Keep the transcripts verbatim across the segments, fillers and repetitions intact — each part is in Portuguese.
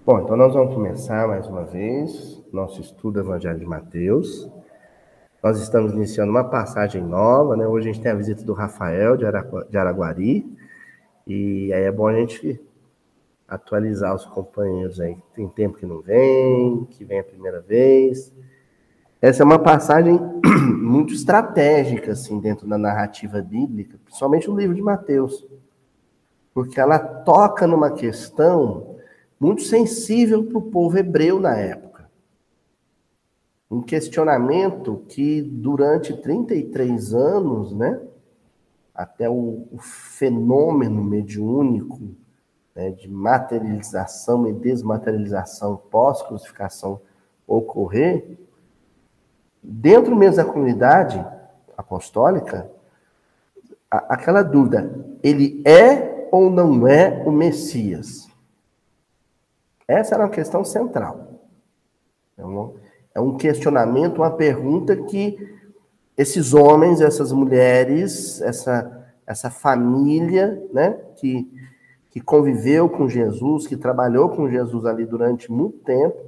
Bom, então nós vamos começar mais uma vez nosso estudo do Evangelho de Mateus. Nós estamos iniciando uma passagem nova, né? Hoje a gente tem a visita do Rafael de Araguari, e aí é bom a gente atualizar os companheiros aí. Tem tempo que não vem, que vem a primeira vez. Essa é uma passagem muito estratégica, assim, dentro da narrativa bíblica, principalmente o livro de Mateus, porque ela toca numa questão muito sensível para o povo hebreu na época. Um questionamento que durante trinta e três anos, né, até o, o fenômeno mediúnico, né, de materialização e desmaterialização pós-crucificação ocorrer, dentro mesmo da comunidade apostólica, a, aquela dúvida, ele é ou não é o Messias? Essa era uma questão central. É um, é um questionamento, uma pergunta que esses homens, essas mulheres, essa, essa família, né, que, que conviveu com Jesus, que trabalhou com Jesus ali durante muito tempo.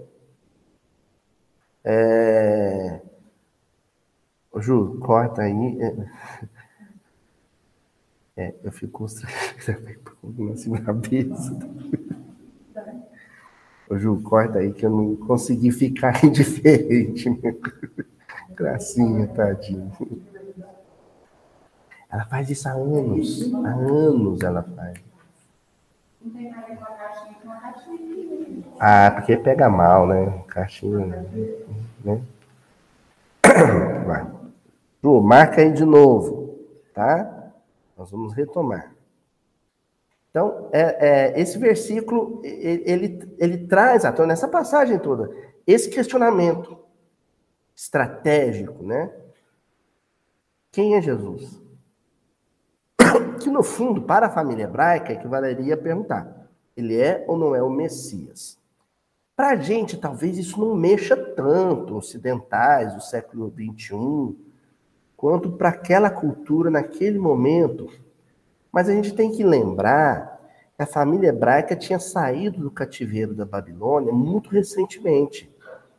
É... Ô, Ju, corta aí. É, eu fico assim na cabeça. Ô, Ju, corta aí que eu não consegui ficar indiferente. Gracinha, tadinha. Ela faz isso há anos. Há anos ela faz. Não tem nada com a caixinha, com a caixinha. Ah, porque pega mal, né? Caixinha, né? Vai. Ju, marca aí de novo, tá? Nós vamos retomar. Então, é, é, esse versículo, ele, ele, ele traz, então, nessa passagem toda, esse questionamento estratégico, né? Quem é Jesus? Que, no fundo, para a família hebraica, equivaleria a perguntar, ele é ou não é o Messias? Para a gente, talvez isso não mexa tanto, ocidentais do século vinte e um, quanto para aquela cultura naquele momento. Mas a gente tem que lembrar que a família hebraica tinha saído do cativeiro da Babilônia muito recentemente.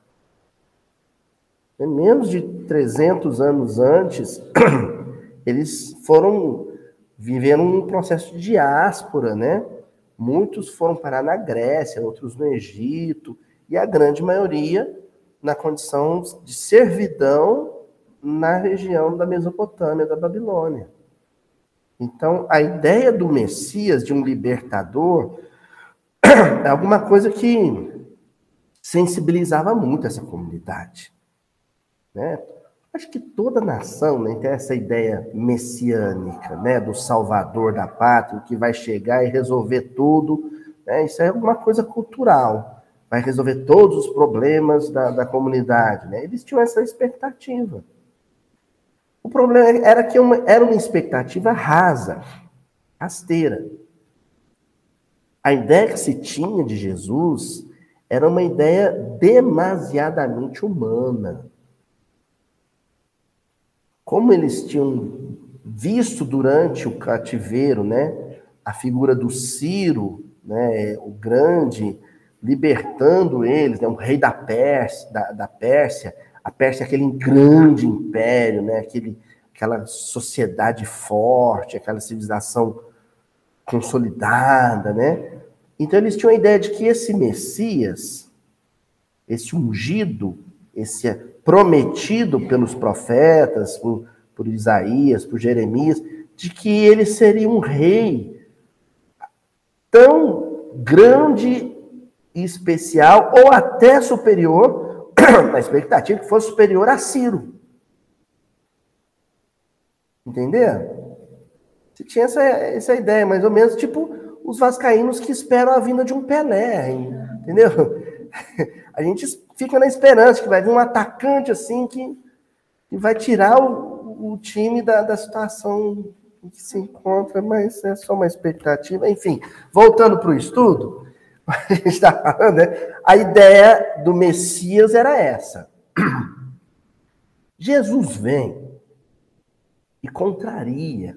Menos de trezentos anos antes, eles foram viveram um processo de diáspora, né? Muitos foram parar na Grécia, outros no Egito, e a grande maioria na condição de servidão na região da Mesopotâmia, da Babilônia. Então, a ideia do Messias, de um libertador, é alguma coisa que sensibilizava muito essa comunidade, né? Acho que toda nação, né, tem essa ideia messiânica, né, do salvador da pátria, que vai chegar e resolver tudo, né? Isso é alguma coisa cultural, vai resolver todos os problemas da, da comunidade, né? Eles tinham essa expectativa. O problema era que uma, era uma expectativa rasa, rasteira. A ideia que se tinha de Jesus era uma ideia demasiadamente humana. Como eles tinham visto durante o cativeiro, né, a figura do Ciro, né, o grande, libertando eles, né, o rei da Pérsia, da, da Pérsia, a Pérsia é aquele grande império, né, aquele, aquela sociedade forte, aquela civilização consolidada, né? Então eles tinham a ideia de que esse Messias, esse ungido, esse prometido pelos profetas, por, por Isaías, por Jeremias, de que ele seria um rei tão grande e especial, ou até superior, na expectativa que fosse superior a Ciro. Entendeu? Você tinha essa, essa ideia, mais ou menos, tipo os vascaínos que esperam a vinda de um Pelé, entendeu? A gente fica na esperança que vai vir um atacante assim que, que vai tirar o, o time da, da situação em que se encontra, mas é só uma expectativa. Enfim, voltando para o estudo, a gente está falando, né? A ideia do Messias era essa. Jesus vem e contraria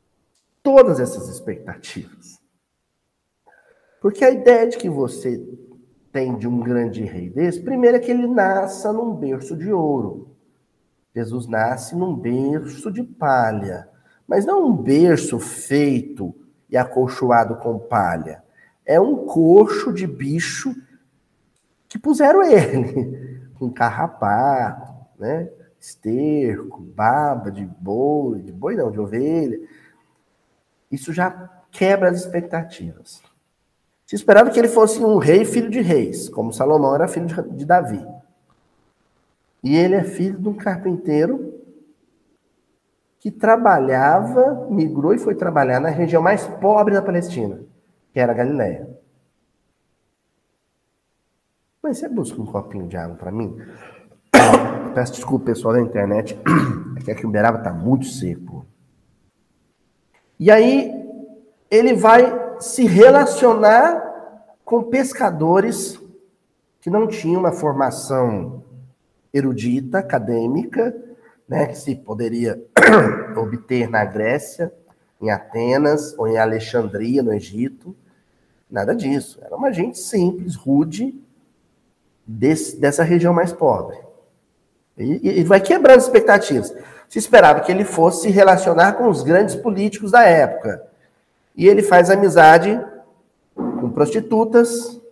todas essas expectativas. Porque a ideia de que você tem de um grande rei desse? Primeiro é que ele nasça num berço de ouro. Jesus nasce num berço de palha, mas não um berço feito e acolchoado com palha. É um coxo de bicho que puseram ele, com carrapato, né? Esterco, baba de boi, de boi não, de ovelha. Isso já quebra as expectativas. Se esperava que ele fosse um rei filho de reis, como Salomão era filho de Davi. E ele é filho de um carpinteiro que trabalhava, migrou e foi trabalhar na região mais pobre da Palestina, que era a Galileia. Mas você busca um copinho de água para mim? Peço desculpa, pessoal da internet, é que aqui o Uberaba está muito seco. E aí, ele vai se relacionar com pescadores que não tinham uma formação erudita, acadêmica, né, que se poderia obter na Grécia, em Atenas ou em Alexandria, no Egito. Nada disso. Era uma gente simples, rude, desse, dessa região mais pobre. E, e vai quebrando as expectativas. Se esperava que ele fosse se relacionar com os grandes políticos da época. E ele faz amizade com prostitutas.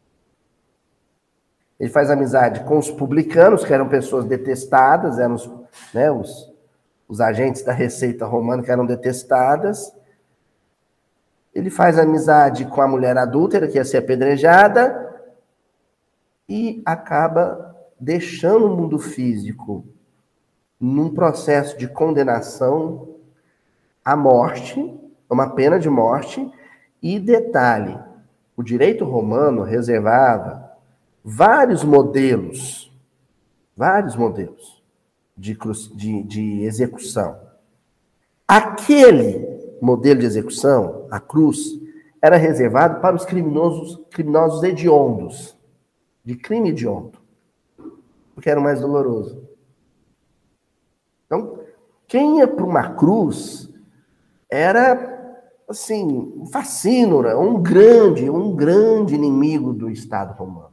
Ele faz amizade com os publicanos, que eram pessoas detestadas, eram os, né, os, os agentes da Receita Romana que eram detestadas. Ele faz amizade com a mulher adúltera, que ia ser apedrejada, e acaba deixando o mundo físico num processo de condenação à morte, uma pena de morte. E detalhe, o direito romano reservava vários modelos, vários modelos de, de, de execução. Aquele modelo de execução, a cruz, era reservado para os criminosos, criminosos hediondos, de crime hediondo, porque era o mais doloroso. Então, quem ia para uma cruz era, assim, um facínora, um grande, um grande inimigo do Estado romano.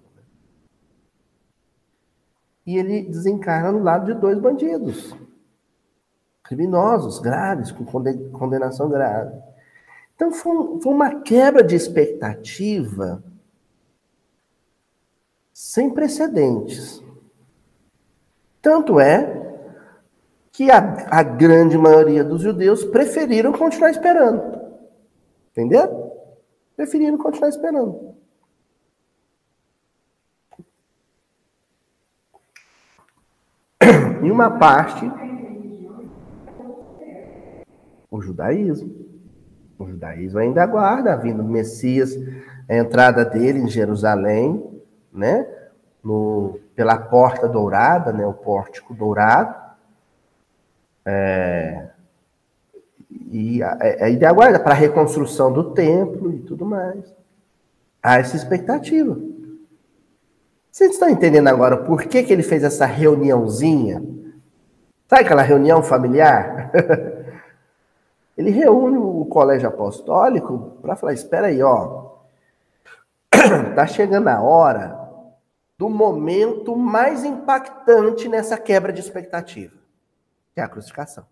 E ele desencarna no lado de dois bandidos, criminosos, graves, com condenação grave. Então, foi, foi uma quebra de expectativa sem precedentes. Tanto é que a, a grande maioria dos judeus preferiram continuar esperando. Entendeu? Preferiram continuar esperando. E uma parte, o judaísmo. O judaísmo ainda aguarda a vinda do Messias, a entrada dele em Jerusalém, né? No, pela porta dourada, né? O pórtico dourado. É, e ainda aguarda para a reconstrução do templo e tudo mais. Há essa expectativa. Vocês estão entendendo agora por que, que ele fez essa reuniãozinha? Sabe aquela reunião familiar? Ele reúne o colégio apostólico para falar, espera aí, ó. Tá chegando a hora do momento mais impactante nessa quebra de expectativa, que é a crucificação.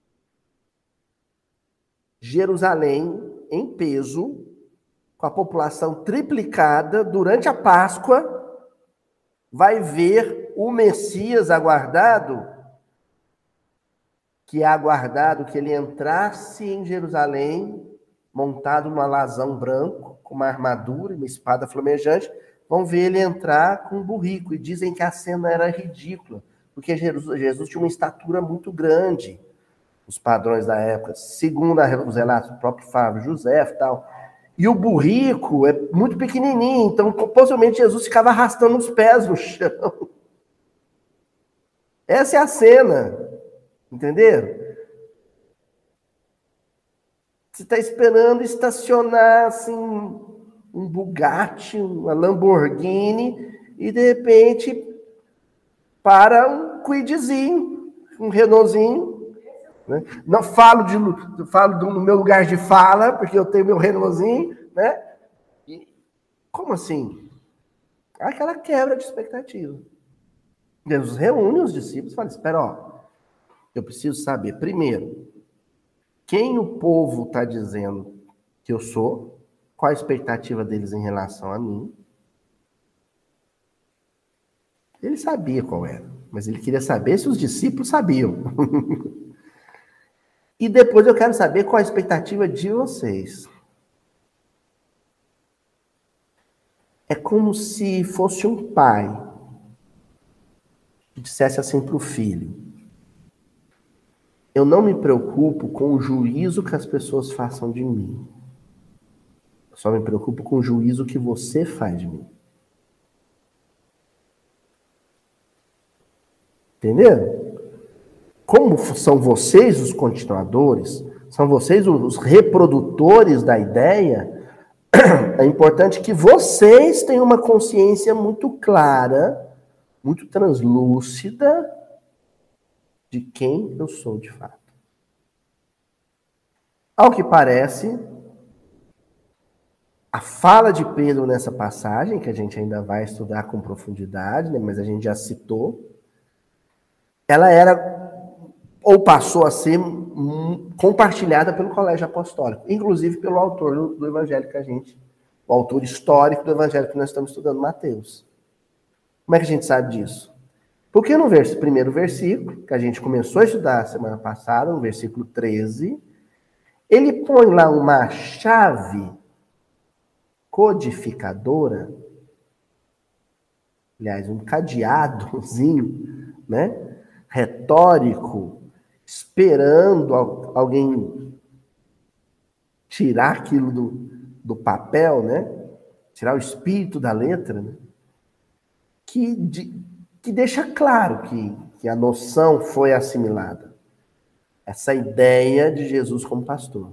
Jerusalém, em peso, com a população triplicada, durante a Páscoa, vai ver o Messias aguardado, que é aguardado que ele entrasse em Jerusalém, montado num alazão branco, com uma armadura e uma espada flamejante. Vão ver ele entrar com um burrico, e dizem que a cena era ridícula, porque Jesus, Jesus tinha uma estatura muito grande, os padrões da época, segundo os relatos do próprio Flávio José e tal. E o burrico é muito pequenininho, então possivelmente Jesus ficava arrastando os pés no chão. Essa é a cena, entenderam? Você está esperando estacionar assim, um Bugatti, uma Lamborghini, e de repente para um Kwidzinho, um Renaultzinho. Né? Não falo, de, falo do meu lugar de fala, porque eu tenho meu Renaultzinho, né? E, como assim? Aquela quebra de expectativa. Jesus reúne os discípulos e fala, espera, ó, eu preciso saber, primeiro, quem o povo está dizendo que eu sou, qual a expectativa deles em relação a mim. Ele sabia qual era, mas ele queria saber se os discípulos sabiam. E depois eu quero saber qual a expectativa de vocês. É como se fosse um pai que dissesse assim para o filho, eu não me preocupo com o juízo que as pessoas façam de mim. Eu só me preocupo com o juízo que você faz de mim. Entendeu? Como são vocês os continuadores, são vocês os reprodutores da ideia, é importante que vocês tenham uma consciência muito clara, muito translúcida de quem eu sou de fato. Ao que parece, a fala de Pedro nessa passagem, que a gente ainda vai estudar com profundidade, né, mas a gente já citou, ela era ou passou a ser compartilhada pelo colégio apostólico, inclusive pelo autor do, do evangelho que a gente, o autor histórico do evangelho que nós estamos estudando, Mateus. Como é que a gente sabe disso? Porque no vers- primeiro versículo, que a gente começou a estudar semana passada, no versículo treze, ele põe lá uma chave codificadora, aliás, um cadeadozinho, né, retórico, esperando alguém tirar aquilo do, do papel, né? Tirar o espírito da letra, né? que, de, que deixa claro que, que a noção foi assimilada. Essa ideia de Jesus como pastor.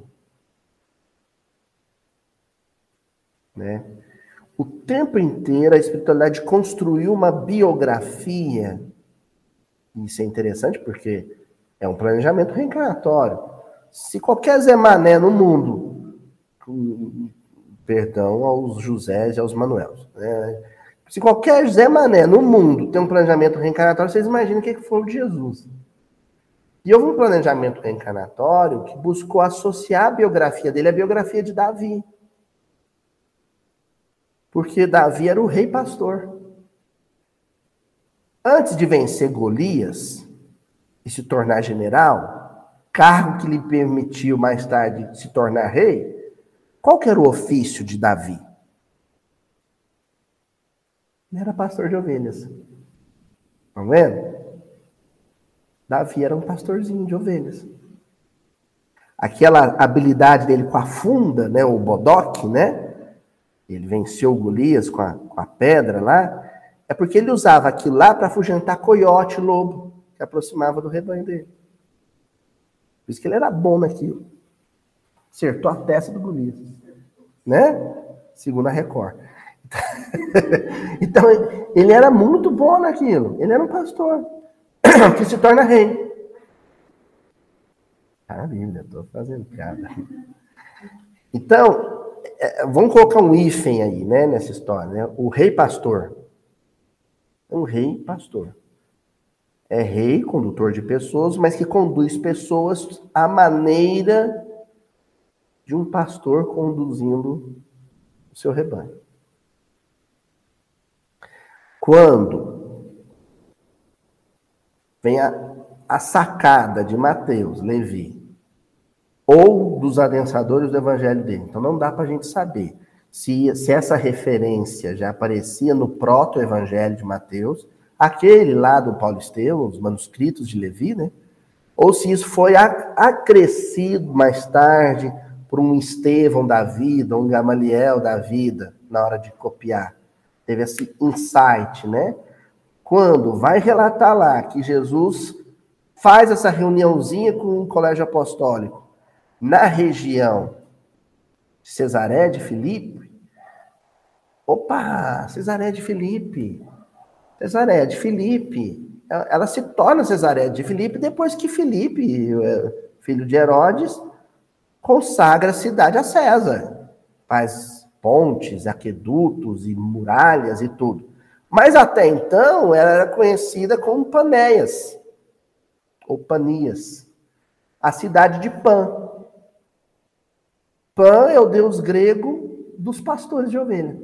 Né? O tempo inteiro a espiritualidade construiu uma biografia. Isso é interessante porque é um planejamento reencarnatório. Se qualquer Zé Mané no mundo, perdão aos Josés e aos Manuels, né? Se qualquer Zé Mané no mundo tem um planejamento reencarnatório, vocês imaginam o que foi o de Jesus. E houve um planejamento reencarnatório que buscou associar a biografia dele à biografia de Davi. Porque Davi era o rei pastor. Antes de vencer Golias e se tornar general, cargo que lhe permitiu mais tarde se tornar rei, qual que era o ofício de Davi? Ele era pastor de ovelhas. Estão vendo? Davi era um pastorzinho de ovelhas. Aquela habilidade dele com a funda, né, o bodoque, né? Ele venceu Golias com a, com a pedra lá. É porque ele usava aquilo lá para afugentar coiote, lobo, que aproximava do rebanho dele. Por isso que ele era bom naquilo. Acertou a testa do Golias. Né? Segundo a Record. Então, ele era muito bom naquilo. Ele era um pastor que se torna rei. Ah, Bíblia, estou fazendo piada. Então, vamos colocar um hífen aí, né, nessa história. Né? O rei pastor. Um rei pastor. É rei, condutor de pessoas, mas que conduz pessoas à maneira de um pastor conduzindo o seu rebanho. Quando vem a, a sacada de Mateus, Levi, ou dos adensadores do evangelho dele, então não dá para a gente saber se, se essa referência já aparecia no proto-evangelho de Mateus, aquele lá do Paulo Estevão, os manuscritos de Levi, né? Ou se isso foi acrescido mais tarde por um Estevão da vida, um Gamaliel da vida, na hora de copiar. Teve esse insight, né? Quando vai relatar lá que Jesus faz essa reuniãozinha com o colégio apostólico na região de Cesareia de Filipe. Opa, Cesareia de Filipe. Cesareia de Filipe. Ela se torna Cesareia de Filipe depois que Filipe, filho de Herodes, consagra a cidade a César. Faz pontes, aquedutos e muralhas e tudo. Mas até então, ela era conhecida como Panéias, ou Panias, a cidade de Pan. Pan é o deus grego dos pastores de ovelha.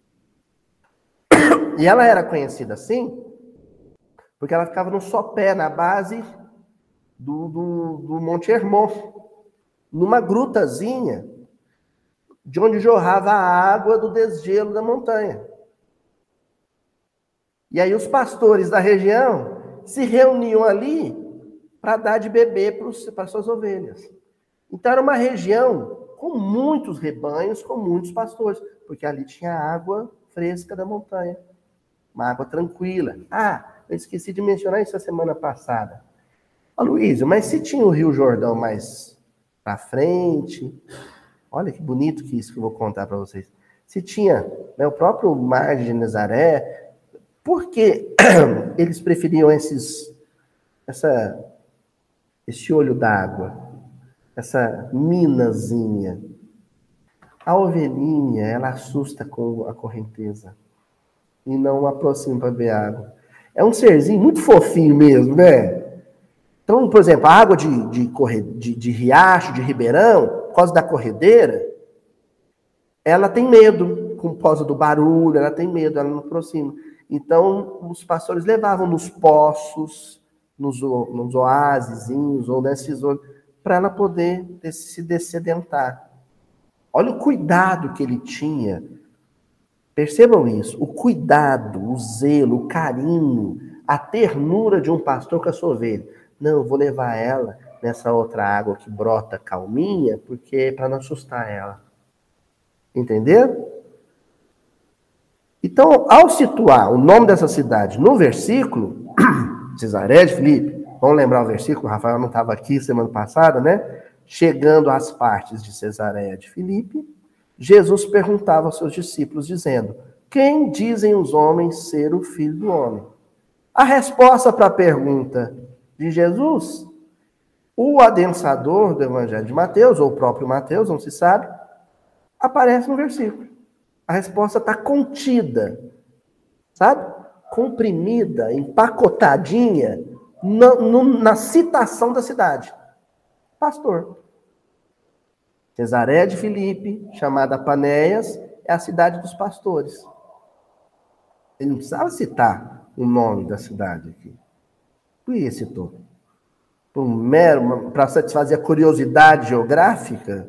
E ela era conhecida assim porque ela ficava no sopé, na base do, do, do Monte Hermon, numa grutazinha de onde jorrava a água do desgelo da montanha. E aí os pastores da região se reuniam ali para dar de beber para as suas ovelhas. Então era uma região com muitos rebanhos, com muitos pastores, porque ali tinha água fresca da montanha, uma água tranquila. Ah, eu esqueci de mencionar isso a semana passada. Aloysio, mas se tinha o Rio Jordão mais para frente, olha que bonito que isso que eu vou contar para vocês. Se tinha, né, o próprio Mar de Genezaré, por que eles preferiam esses, essa, esse olho d'água, essa minazinha? A ovelhinha, ela assusta com a correnteza e não aproxima para beber água. É um serzinho muito fofinho mesmo, né? Então, por exemplo, a água de, de, corre, de, de riacho, de ribeirão, por causa da corredeira, ela tem medo, com por causa do barulho, ela tem medo, ela não aproxima. Então, os pastores levavam nos poços, nos, nos oásisinhos, ou nesses para ela poder se dessedentar. Olha o cuidado que ele tinha. Percebam isso, o cuidado, o zelo, o carinho, a ternura de um pastor com a sua ovelha. Não, eu vou levar ela nessa outra água que brota calminha, porque é para não assustar ela. Entenderam? Então, ao situar o nome dessa cidade no versículo, Cesareia de Filipe, vamos lembrar o versículo, o Rafael não estava aqui semana passada, né? Chegando às partes de Cesareia de Filipe, Jesus perguntava aos seus discípulos, dizendo: quem dizem os homens ser o Filho do Homem? A resposta para a pergunta de Jesus, o adensador do Evangelho de Mateus, ou o próprio Mateus, não se sabe, aparece no versículo. A resposta está contida, sabe? Comprimida, empacotadinha na, no, na citação da cidade. Pastor. Cesareia de Filipe, chamada Panéias, é a cidade dos pastores. Ele não precisava citar o nome da cidade aqui. Por que citou? Por um mero, para satisfazer a curiosidade geográfica?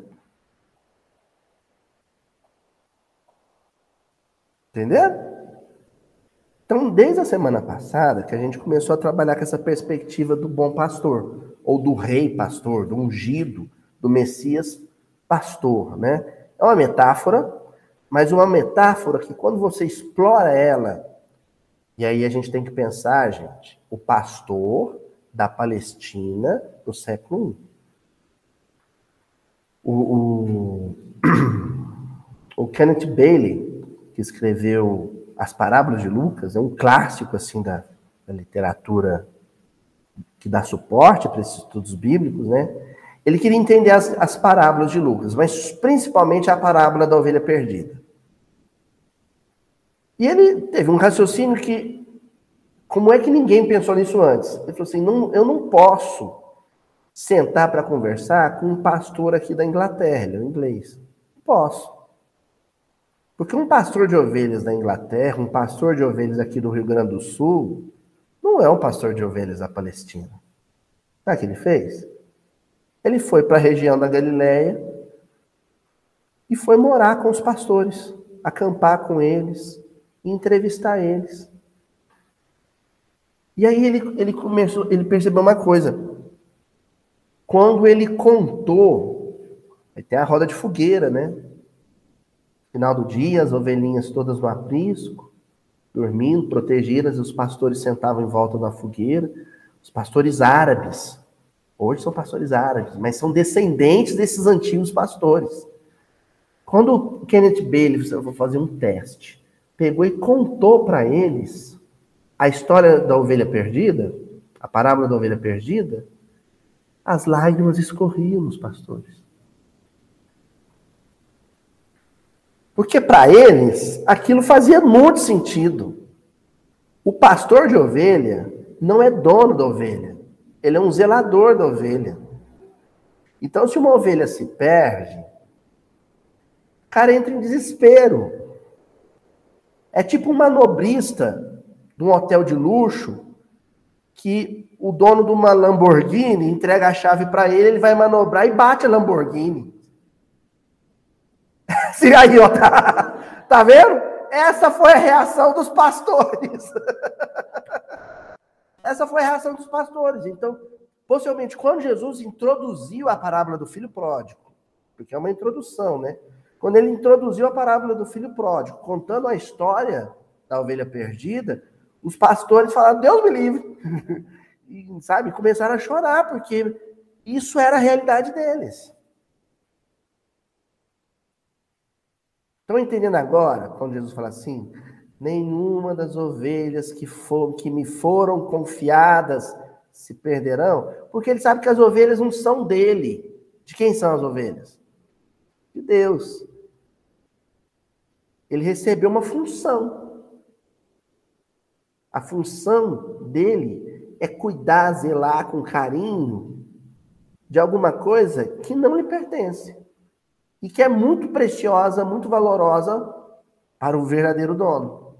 Entenderam? Então, desde a semana passada, que a gente começou a trabalhar com essa perspectiva do bom pastor, ou do rei pastor, do ungido, do Messias pastor, né? É uma metáfora, mas uma metáfora que quando você explora ela, e aí a gente tem que pensar, gente, o pastor da Palestina no século I. O, o, o Kenneth Bailey, que escreveu As Parábolas de Lucas, é um clássico assim da, da literatura que dá suporte para esses estudos bíblicos, né? Ele queria entender as, as parábolas de Lucas, mas principalmente a parábola da ovelha perdida. E ele teve um raciocínio que, como é que ninguém pensou nisso antes? Ele falou assim, não, eu não posso sentar para conversar com um pastor aqui da Inglaterra, ele é inglês. Não posso. Porque um pastor de ovelhas da Inglaterra, um pastor de ovelhas aqui do Rio Grande do Sul, não é um pastor de ovelhas da Palestina. Sabe o que ele fez? Ele foi para a região da Galileia e foi morar com os pastores, acampar com eles, e entrevistar eles. E aí ele, ele começou, ele percebeu uma coisa. Quando ele contou, aí tem a roda de fogueira, né? Final do dia, as ovelhinhas todas no aprisco, dormindo, protegidas, e os pastores sentavam em volta da fogueira. Os pastores árabes, hoje são pastores árabes, mas são descendentes desses antigos pastores. Quando o Kenneth Bailey, eu vou fazer um teste, pegou e contou para eles a história da ovelha perdida, a parábola da ovelha perdida, as lágrimas escorriam nos pastores. Porque para eles, aquilo fazia muito sentido. O pastor de ovelha não é dono da ovelha. Ele é um zelador da ovelha. Então, se uma ovelha se perde, o cara entra em desespero. É tipo um manobrista de um hotel de luxo que o dono de uma Lamborghini entrega a chave para ele, ele vai manobrar e bate a Lamborghini. Se aí, ó, tá, tá vendo? Essa foi a reação dos pastores. Essa foi a reação dos pastores. Então, possivelmente, quando Jesus introduziu a parábola do filho pródigo, porque é uma introdução, né? Quando ele introduziu a parábola do filho pródigo, contando a história da ovelha perdida, os pastores falaram, Deus me livre. E, sabe, começaram a chorar, porque isso era a realidade deles. Estão entendendo agora, quando Jesus fala assim, nenhuma das ovelhas que, for, que me foram confiadas se perderão? Porque ele sabe que as ovelhas não são dele. De quem são as ovelhas? De Deus. Ele recebeu uma função. A função dele é cuidar, zelar com carinho de alguma coisa que não lhe pertence. E que é muito preciosa, muito valorosa para o verdadeiro dono.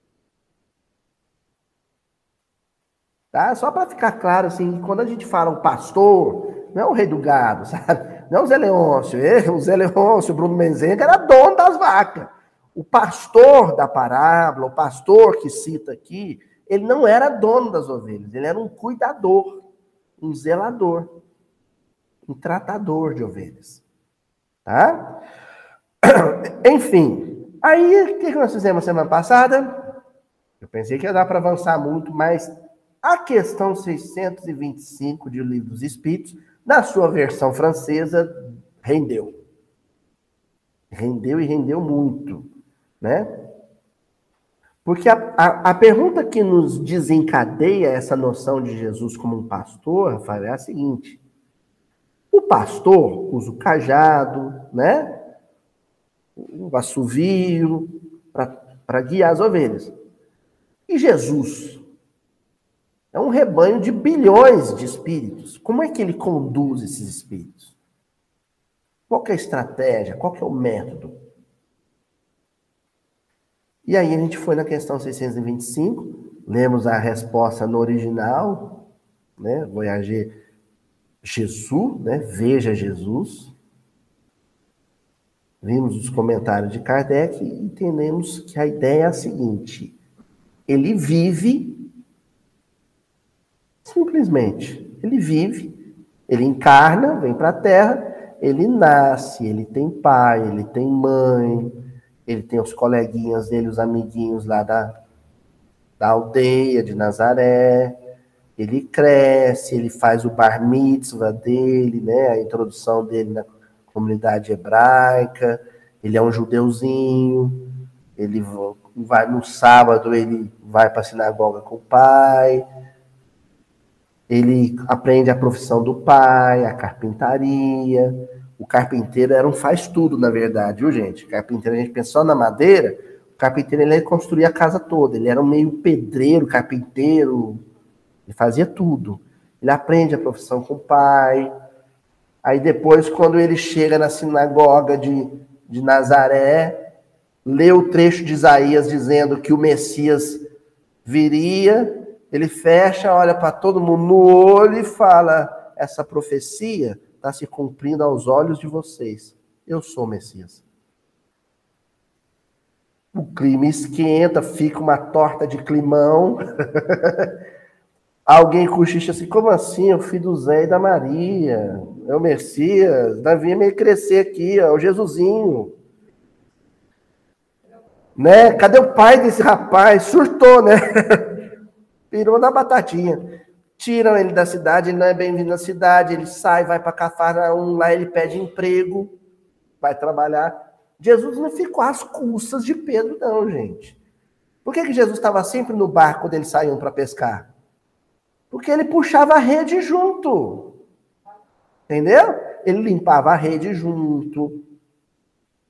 Tá? Só para ficar claro, assim, quando a gente fala o pastor, não é o rei do gado, sabe? Não é o Zé Leôncio. O Zé Leôncio, o Bruno Menzenga, era dono das vacas. O pastor da parábola, o pastor que cita aqui, ele não era dono das ovelhas, ele era um cuidador, um zelador, um tratador de ovelhas. Tá? Enfim, aí o que nós fizemos semana passada? Eu pensei que ia dar para avançar muito, mas a questão seiscentos e vinte e cinco de O Livro dos Espíritos, na sua versão francesa, rendeu. Rendeu e rendeu muito, né? Porque a, a, a pergunta que nos desencadeia essa noção de Jesus como um pastor, Rafael, é a seguinte. O pastor usa o cajado, né? O assovio para guiar as ovelhas. E Jesus é um rebanho de bilhões de espíritos. Como é que ele conduz esses espíritos? Qual que é a estratégia? Qual que é o método? E aí a gente foi na questão seiscentos e vinte e cinco, lemos a resposta no original, né? Voyager Jesus, né? Veja Jesus. Vimos os comentários de Kardec e entendemos que a ideia é a seguinte. Ele vive, simplesmente, ele vive, ele encarna, vem para a Terra, ele nasce, ele tem pai, ele tem mãe, ele tem os coleguinhas dele, os amiguinhos lá da, da aldeia de Nazaré. Ele cresce, ele faz o bar mitzvah dele, né? A introdução dele na comunidade hebraica. Ele é um judeuzinho. Ele vai no sábado, ele vai para a sinagoga com o pai. Ele aprende a profissão do pai, a carpintaria. O carpinteiro era um faz-tudo, na verdade, viu, gente? O carpinteiro, a gente pensa só na madeira. O carpinteiro, ele construía a casa toda. Ele era um meio pedreiro, carpinteiro. Ele fazia tudo. Ele aprende a profissão com o pai. Aí depois, quando ele chega na sinagoga de, de Nazaré, lê o trecho de Isaías dizendo que o Messias viria, ele fecha, olha para todo mundo no olho e fala, essa profecia está se cumprindo aos olhos de vocês. Eu sou o Messias. O clima esquenta, fica uma torta de climão. Alguém cochicha assim, como assim? O filho do Zé e da Maria, é o Messias, Davi meio crescer aqui, ó, o Jesusinho. Né? Cadê o pai desse rapaz? Surtou, né? Pirou na batatinha. Tiram ele da cidade, ele não é bem-vindo na cidade, ele sai, vai para Cafarnaum, lá ele pede emprego, vai trabalhar. Jesus não ficou às custas de Pedro, não, gente. Por que, que Jesus estava sempre no barco quando eles saíam para pescar? Porque ele puxava a rede junto. Entendeu? Ele limpava a rede junto.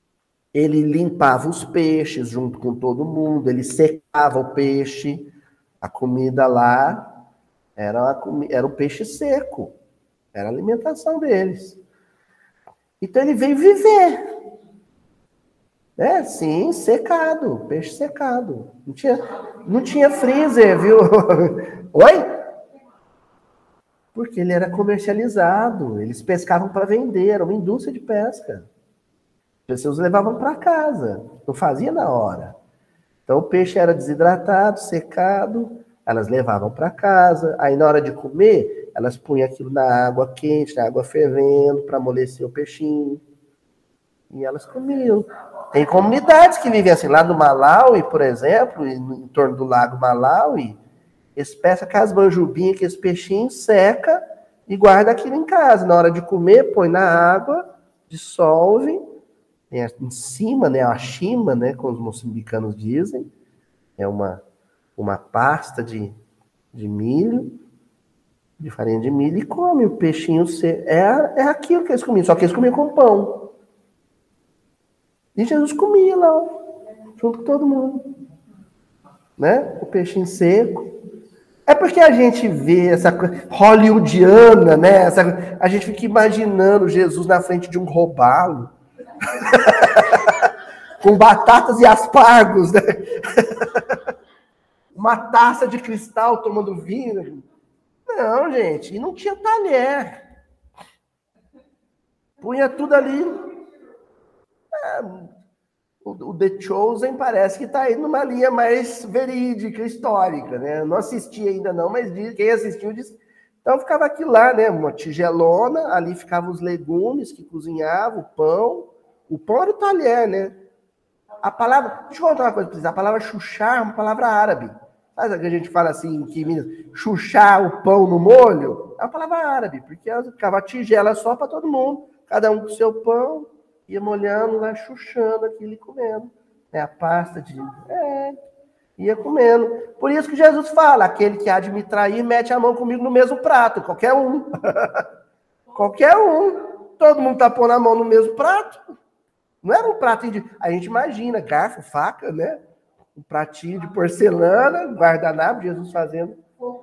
Ele limpava os peixes junto com todo mundo. Ele secava o peixe. A comida lá era, a, era o peixe seco. Era a alimentação deles. Então ele veio viver. É, sim, secado. Peixe secado. Não tinha, não tinha freezer, viu? Oi? Porque ele era comercializado. Eles pescavam para vender. Era uma indústria de pesca. As pessoas levavam para casa. Não fazia na hora. Então o peixe era desidratado, secado. Elas levavam para casa. Aí na hora de comer, elas punham aquilo na água quente, na água fervendo, para amolecer o peixinho. E elas comiam. Tem comunidades que vivem assim. Lá no Malawi, por exemplo, em torno do lago Malawi, eles pescam aquelas manjubinhas, aqueles peixinhos, seca e guarda aquilo em casa. Na hora de comer, põe na água, dissolve. Em cima, né, a chima, né, como os moçambicanos dizem, é uma, uma pasta de, de milho, de farinha de milho, e come o peixinho. É, é aquilo que eles comiam, só que eles comiam com pão. E Jesus comia lá, junto com todo mundo. Né? O peixinho seco. É porque a gente vê essa coisa hollywoodiana, né? Essa, a gente fica imaginando Jesus na frente de um robalo. Com batatas e aspargos, né? Uma taça de cristal tomando vinho. Não, gente, e não tinha talher. Punha tudo ali. É, o, o The Chosen parece que está aí numa linha mais verídica, histórica, né? Eu não assisti ainda não, mas quem assistiu disse. Então ficava aquilo lá, né? Uma tigelona, ali ficavam os legumes que cozinhavam, o pão. O pão era o talher, né? A palavra, deixa eu contar uma coisa para vocês, a palavra chuchar é uma palavra árabe. Sabe que a gente fala assim, que chuchar o pão no molho? É uma palavra árabe, porque ficava a tigela só para todo mundo, cada um com o seu pão, ia molhando, lá chuchando aquilo e comendo. É a pasta de... É, ia comendo. Por isso que Jesus fala, aquele que há de me trair, mete a mão comigo no mesmo prato, qualquer um. Qualquer um. Todo mundo tá pondo a mão no mesmo prato. Não era um prato de... A gente imagina, garfo, faca, né? Um pratinho de porcelana, guardanapo, Jesus fazendo.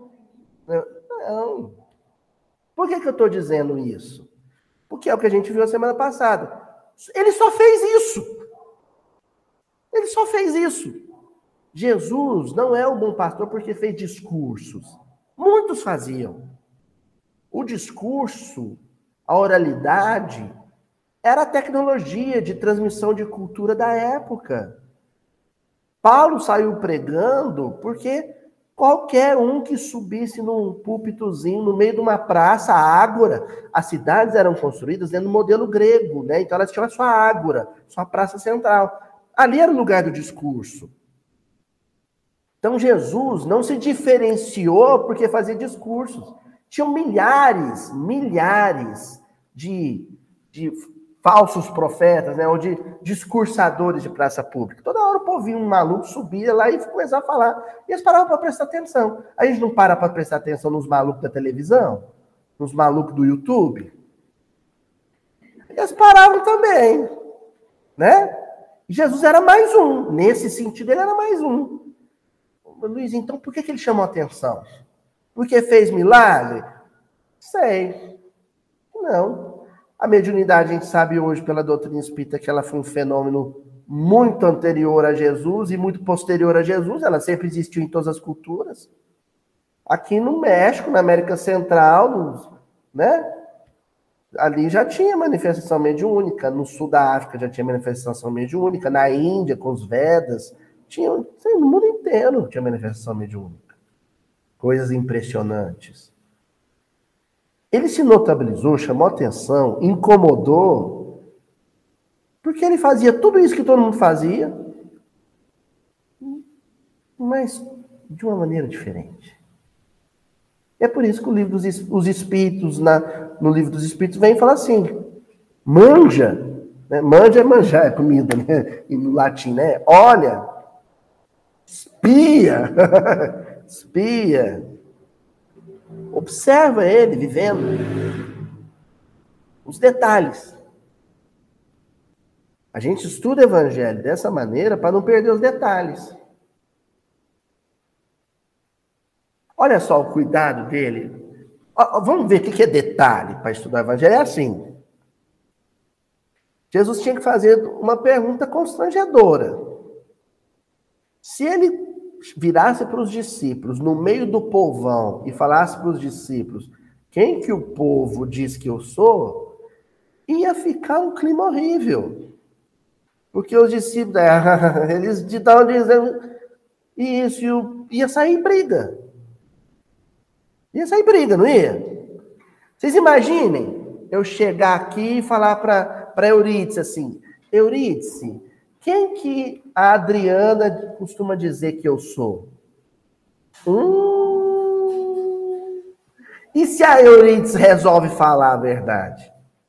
Não. Por que que eu estou dizendo isso? Porque é o que a gente viu a semana passada. Ele só fez isso. Ele só fez isso. Jesus não é o bom pastor porque fez discursos. Muitos faziam. O discurso, a oralidade... era a tecnologia de transmissão de cultura da época. Paulo saiu pregando porque qualquer um que subisse num púlpitozinho no meio de uma praça, ágora, as cidades eram construídas dentro do modelo grego, né? Então elas tinham a sua ágora, sua praça central. Ali era o lugar do discurso. Então Jesus não se diferenciou porque fazia discursos. Tinham milhares, milhares de... de falsos profetas, né, ou de discursadores de praça pública. Toda hora o povinho, um maluco, subia lá e começava a falar. E eles paravam para prestar atenção. A gente não para para prestar atenção nos malucos da televisão? Nos malucos do YouTube? Eles paravam também. Né? E Jesus era mais um. Nesse sentido, ele era mais um. Luiz, então por que, que ele chamou atenção? Porque fez milagre? Sei. Não. A mediunidade, a gente sabe hoje, pela doutrina espírita, que ela foi um fenômeno muito anterior a Jesus e muito posterior a Jesus. Ela sempre existiu em todas as culturas. Aqui no México, na América Central, nos, né? Ali já tinha manifestação mediúnica. No sul da África já tinha manifestação mediúnica. Na Índia, com os Vedas. Tinha, assim, no mundo inteiro tinha manifestação mediúnica. Coisas impressionantes. Ele se notabilizou, chamou atenção, incomodou, porque ele fazia tudo isso que todo mundo fazia, mas de uma maneira diferente. É por isso que o livro dos os Espíritos, na, no livro dos Espíritos, vem e fala assim, manja, né? Manja é manjar, é comida, né? E no latim, né? Olha, espia, espia, observa ele vivendo os detalhes. A gente estuda o evangelho dessa maneira para não perder os detalhes. Olha só o cuidado dele. Ó, vamos ver o que é detalhe para estudar o Evangelho. É assim. Jesus tinha que fazer uma pergunta constrangedora. Se ele virasse para os discípulos, no meio do povão, e falasse para os discípulos, quem que o povo diz que eu sou, ia ficar um clima horrível. Porque os discípulos, eles estavam dizendo isso, ia sair briga. Ia sair briga, não ia? Vocês imaginem eu chegar aqui e falar para Eurídice assim, Eurídice, quem que a Adriana costuma dizer que eu sou? Hum... E se a Eurídice resolve falar a verdade?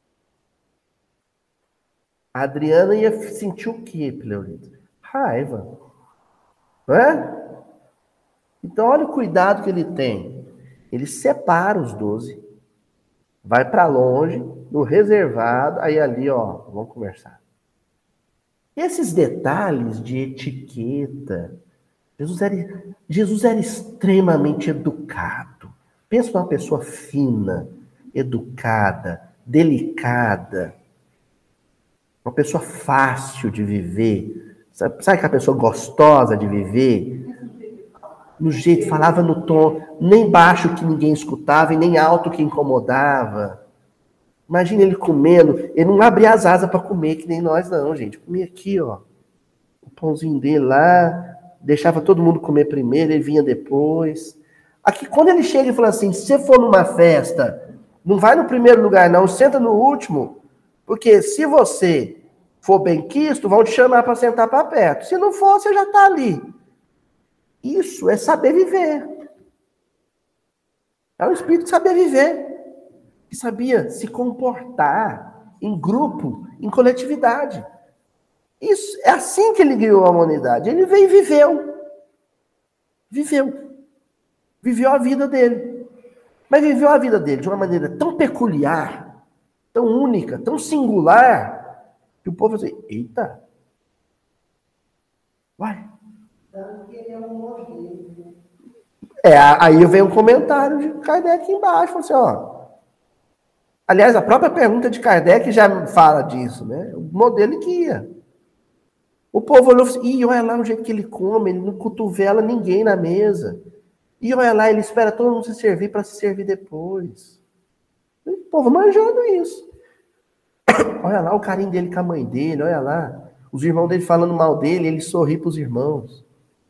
A Adriana ia sentir o quê pela Eurídice? Raiva. Não é? Então, olha o cuidado que ele tem. Ele separa os doze, vai para longe, no reservado, aí ali, ó, vamos conversar. Esses detalhes de etiqueta, Jesus era, Jesus era extremamente educado. Pensa numa pessoa fina, educada, delicada, uma pessoa fácil de viver. Sabe, sabe aquela pessoa gostosa de viver? No jeito, falava no tom, nem baixo que ninguém escutava e nem alto que incomodava. Imagina ele comendo, ele não abria as asas para comer, que nem nós não, gente. Comia aqui, ó, o pãozinho dele lá, deixava todo mundo comer primeiro, ele vinha depois. Aqui, quando ele chega e fala assim, se você for numa festa, não vai no primeiro lugar não, senta no último, porque se você for bem quisto, vão te chamar para sentar para perto. Se não for, você já está ali. Isso é saber viver. É um espírito de saber viver. Que sabia se comportar em grupo, em coletividade. Isso, é assim que ele guiou a humanidade. Ele veio e viveu. Viveu. Viveu a vida dele. Mas viveu a vida dele de uma maneira tão peculiar, tão única, tão singular, que o povo assim, eita. Vai. É, aí vem um comentário de Kardec embaixo, assim, ó. Aliás, a própria pergunta de Kardec já fala disso, né? O modelo que ia. O povo olhou e falou assim, ih, olha lá o jeito que ele come, ele não cotovela ninguém na mesa. E olha lá, ele espera todo mundo se servir para se servir depois. O povo manjando isso. Olha lá o carinho dele com a mãe dele, olha lá. Os irmãos dele falando mal dele, ele sorri para os irmãos.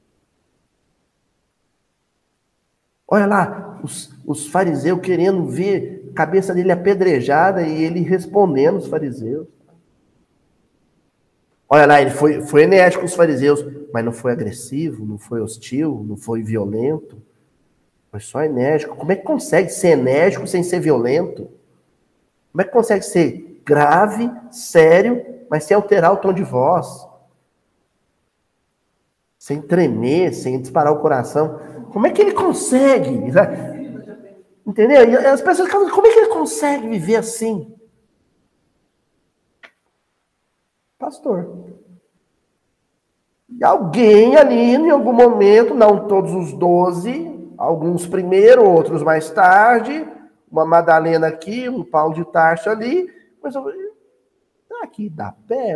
Olha lá, os, os fariseus querendo ver a cabeça dele apedrejada e ele respondendo os fariseus. Olha lá, ele foi, foi enérgico com os fariseus, mas não foi agressivo, não foi hostil, não foi violento. Foi só enérgico. Como é que consegue ser enérgico sem ser violento? Como é que consegue ser grave, sério, mas sem alterar o tom de voz? Sem tremer, sem disparar o coração. Como é que ele consegue? Entendeu? E as pessoas falam, como é que ele consegue viver assim? Pastor. E alguém ali, em algum momento, não todos os doze, alguns primeiro, outros mais tarde, uma Madalena aqui, um Paulo de Tarso ali, mas aqui dá pé.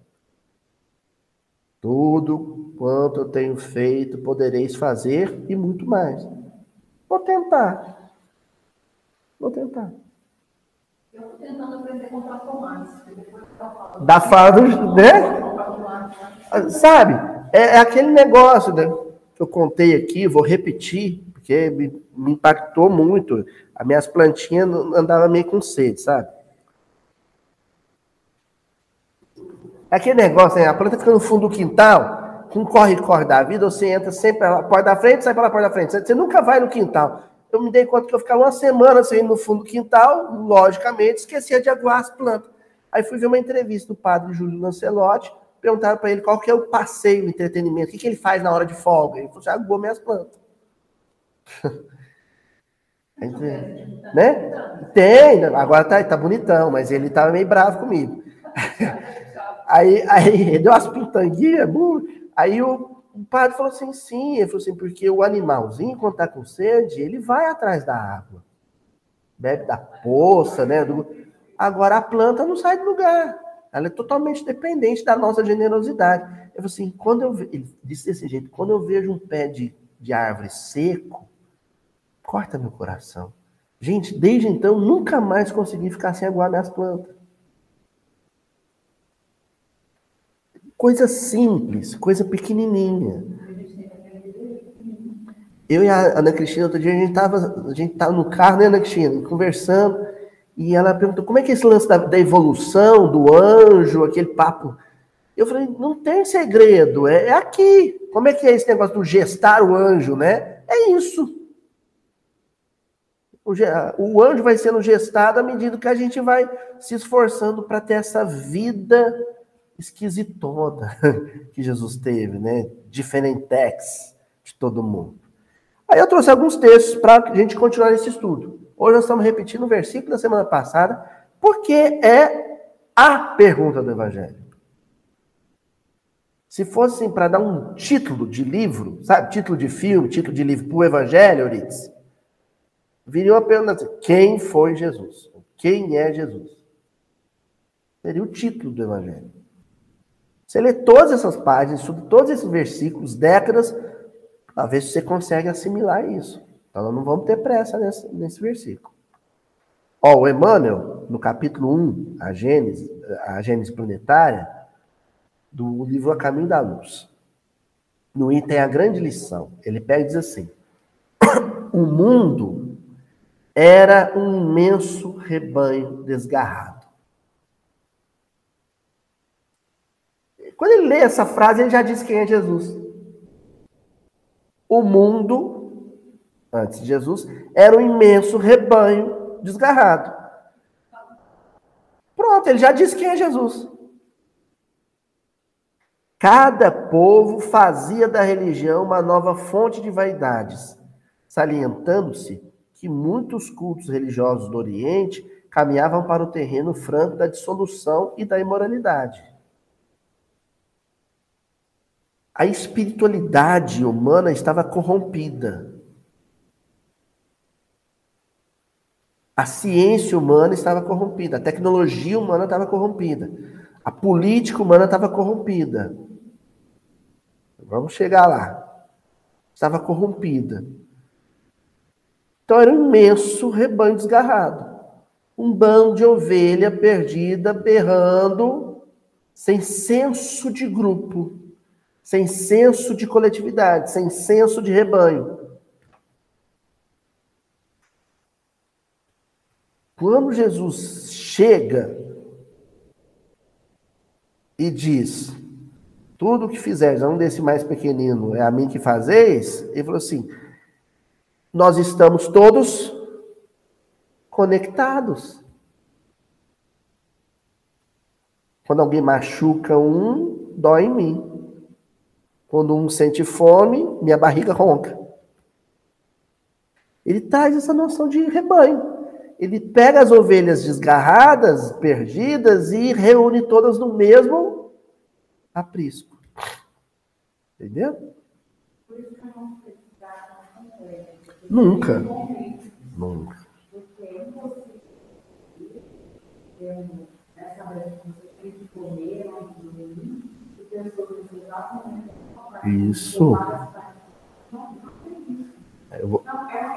Tudo quanto eu tenho feito, podereis fazer e muito mais. Vou tentar. Vou tentar. Eu estou tentando aprender a comprar tomates. Da fala, né? Sabe? É, é aquele negócio, né, que eu contei aqui, vou repetir, porque me, me impactou muito. As minhas plantinhas andavam meio com sede, sabe? É aquele negócio, né? A planta fica no fundo do quintal, com corre-corre da vida, você entra sempre pela porta da frente, sai pela porta da frente. Você nunca vai no quintal. Eu me dei conta que eu ficava uma semana sem ir no fundo do quintal, logicamente, esquecia de aguar as plantas. Aí fui ver uma entrevista do padre Júlio Lancelotti, perguntaram para ele qual que é o passeio, o entretenimento, o que, que ele faz na hora de folga. Ele falou assim, aguou minhas plantas. Né? Tem, agora tá, tá bonitão, mas ele tava meio bravo comigo. Aí, aí deu umas pitanguinhas, aí o, o padre falou assim, sim, ele falou assim, porque o animalzinho, quando está com sede, ele vai atrás da água. Bebe da poça, né? Do... Agora a planta não sai do lugar. Ela é totalmente dependente da nossa generosidade. Eu falei assim, quando eu ve... ele disse desse jeito, quando eu vejo um pé de, de árvore seco, corta meu coração. Gente, desde então, nunca mais consegui ficar sem aguar minhas plantas. Coisa simples, coisa pequenininha. Eu e a Ana Cristina, outro dia, a gente estava a gente tava no carro, né, Ana Cristina, conversando, e ela perguntou, como é que é esse lance da, da evolução, do anjo, aquele papo? Eu falei, não tem segredo, é, é aqui. Como é que é esse negócio do gestar o anjo, né? É isso. O, o anjo vai sendo gestado à medida que a gente vai se esforçando para ter essa vida esquisitona que Jesus teve, né? Diferentex de todo mundo. Aí eu trouxe alguns textos para a gente continuar esse estudo. Hoje nós estamos repetindo o versículo da semana passada, porque é a pergunta do Evangelho. Se fosse assim, para dar um título de livro, sabe? Título de filme, título de livro para o Evangelho, Euridice, viria uma pergunta assim, quem foi Jesus? Quem é Jesus? Seria o título do Evangelho. Você lê todas essas páginas, estuda todos esses versículos, décadas, para ver se você consegue assimilar isso. Então, nós não vamos ter pressa nesse, nesse versículo. Ó, o Emmanuel, no capítulo um, a Gênese, a Gênese planetária, do livro A Caminho da Luz. No item tem a grande lição. Ele pega e diz assim, o mundo era um imenso rebanho desgarrado. Quando ele lê essa frase, ele já diz quem é Jesus. O mundo, antes de Jesus, era um imenso rebanho desgarrado. Pronto, ele já disse quem é Jesus. Cada povo fazia da religião uma nova fonte de vaidades, salientando-se que muitos cultos religiosos do Oriente caminhavam para o terreno franco da dissolução e da imoralidade. A espiritualidade humana estava corrompida. A ciência humana estava corrompida. A tecnologia humana estava corrompida. A política humana estava corrompida. Vamos chegar lá. Estava corrompida. Então era um imenso rebanho desgarrado. Um bando de ovelha perdida, berrando, sem senso de grupo. Sem senso de coletividade, sem senso de rebanho. Quando Jesus chega e diz, tudo o que fizeres a um desse mais pequenino é a mim que fazeis, ele falou assim, nós estamos todos conectados. Quando alguém machuca um, dói em mim. Quando um sente fome, minha barriga ronca. Ele traz essa noção de rebanho. Ele pega as ovelhas desgarradas, perdidas, e reúne todas no mesmo aprisco. Entendeu? Nunca. Nunca. Isso. Eu vou...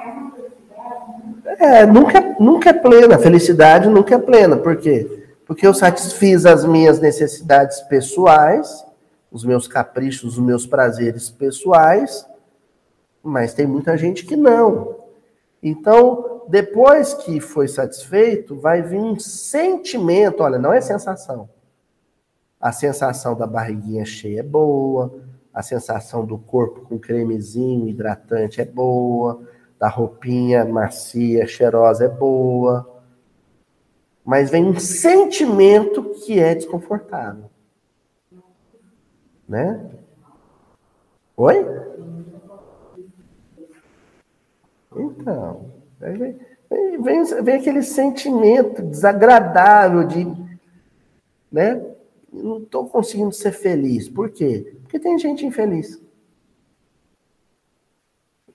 É, nunca, nunca é plena. A felicidade nunca é plena. Por quê? Porque eu satisfiz as minhas necessidades pessoais, os meus caprichos, os meus prazeres pessoais, mas tem muita gente que não. Então, depois que foi satisfeito, vai vir um sentimento, olha, não é sensação. A sensação da barriguinha cheia é boa, a sensação do corpo com cremezinho, hidratante é boa, da roupinha macia, cheirosa é boa. Mas vem um sentimento que é desconfortável. Né? Oi? Então, vem, vem, vem aquele sentimento desagradável de, né? Não estou conseguindo ser feliz. Por quê? Porque tem gente infeliz.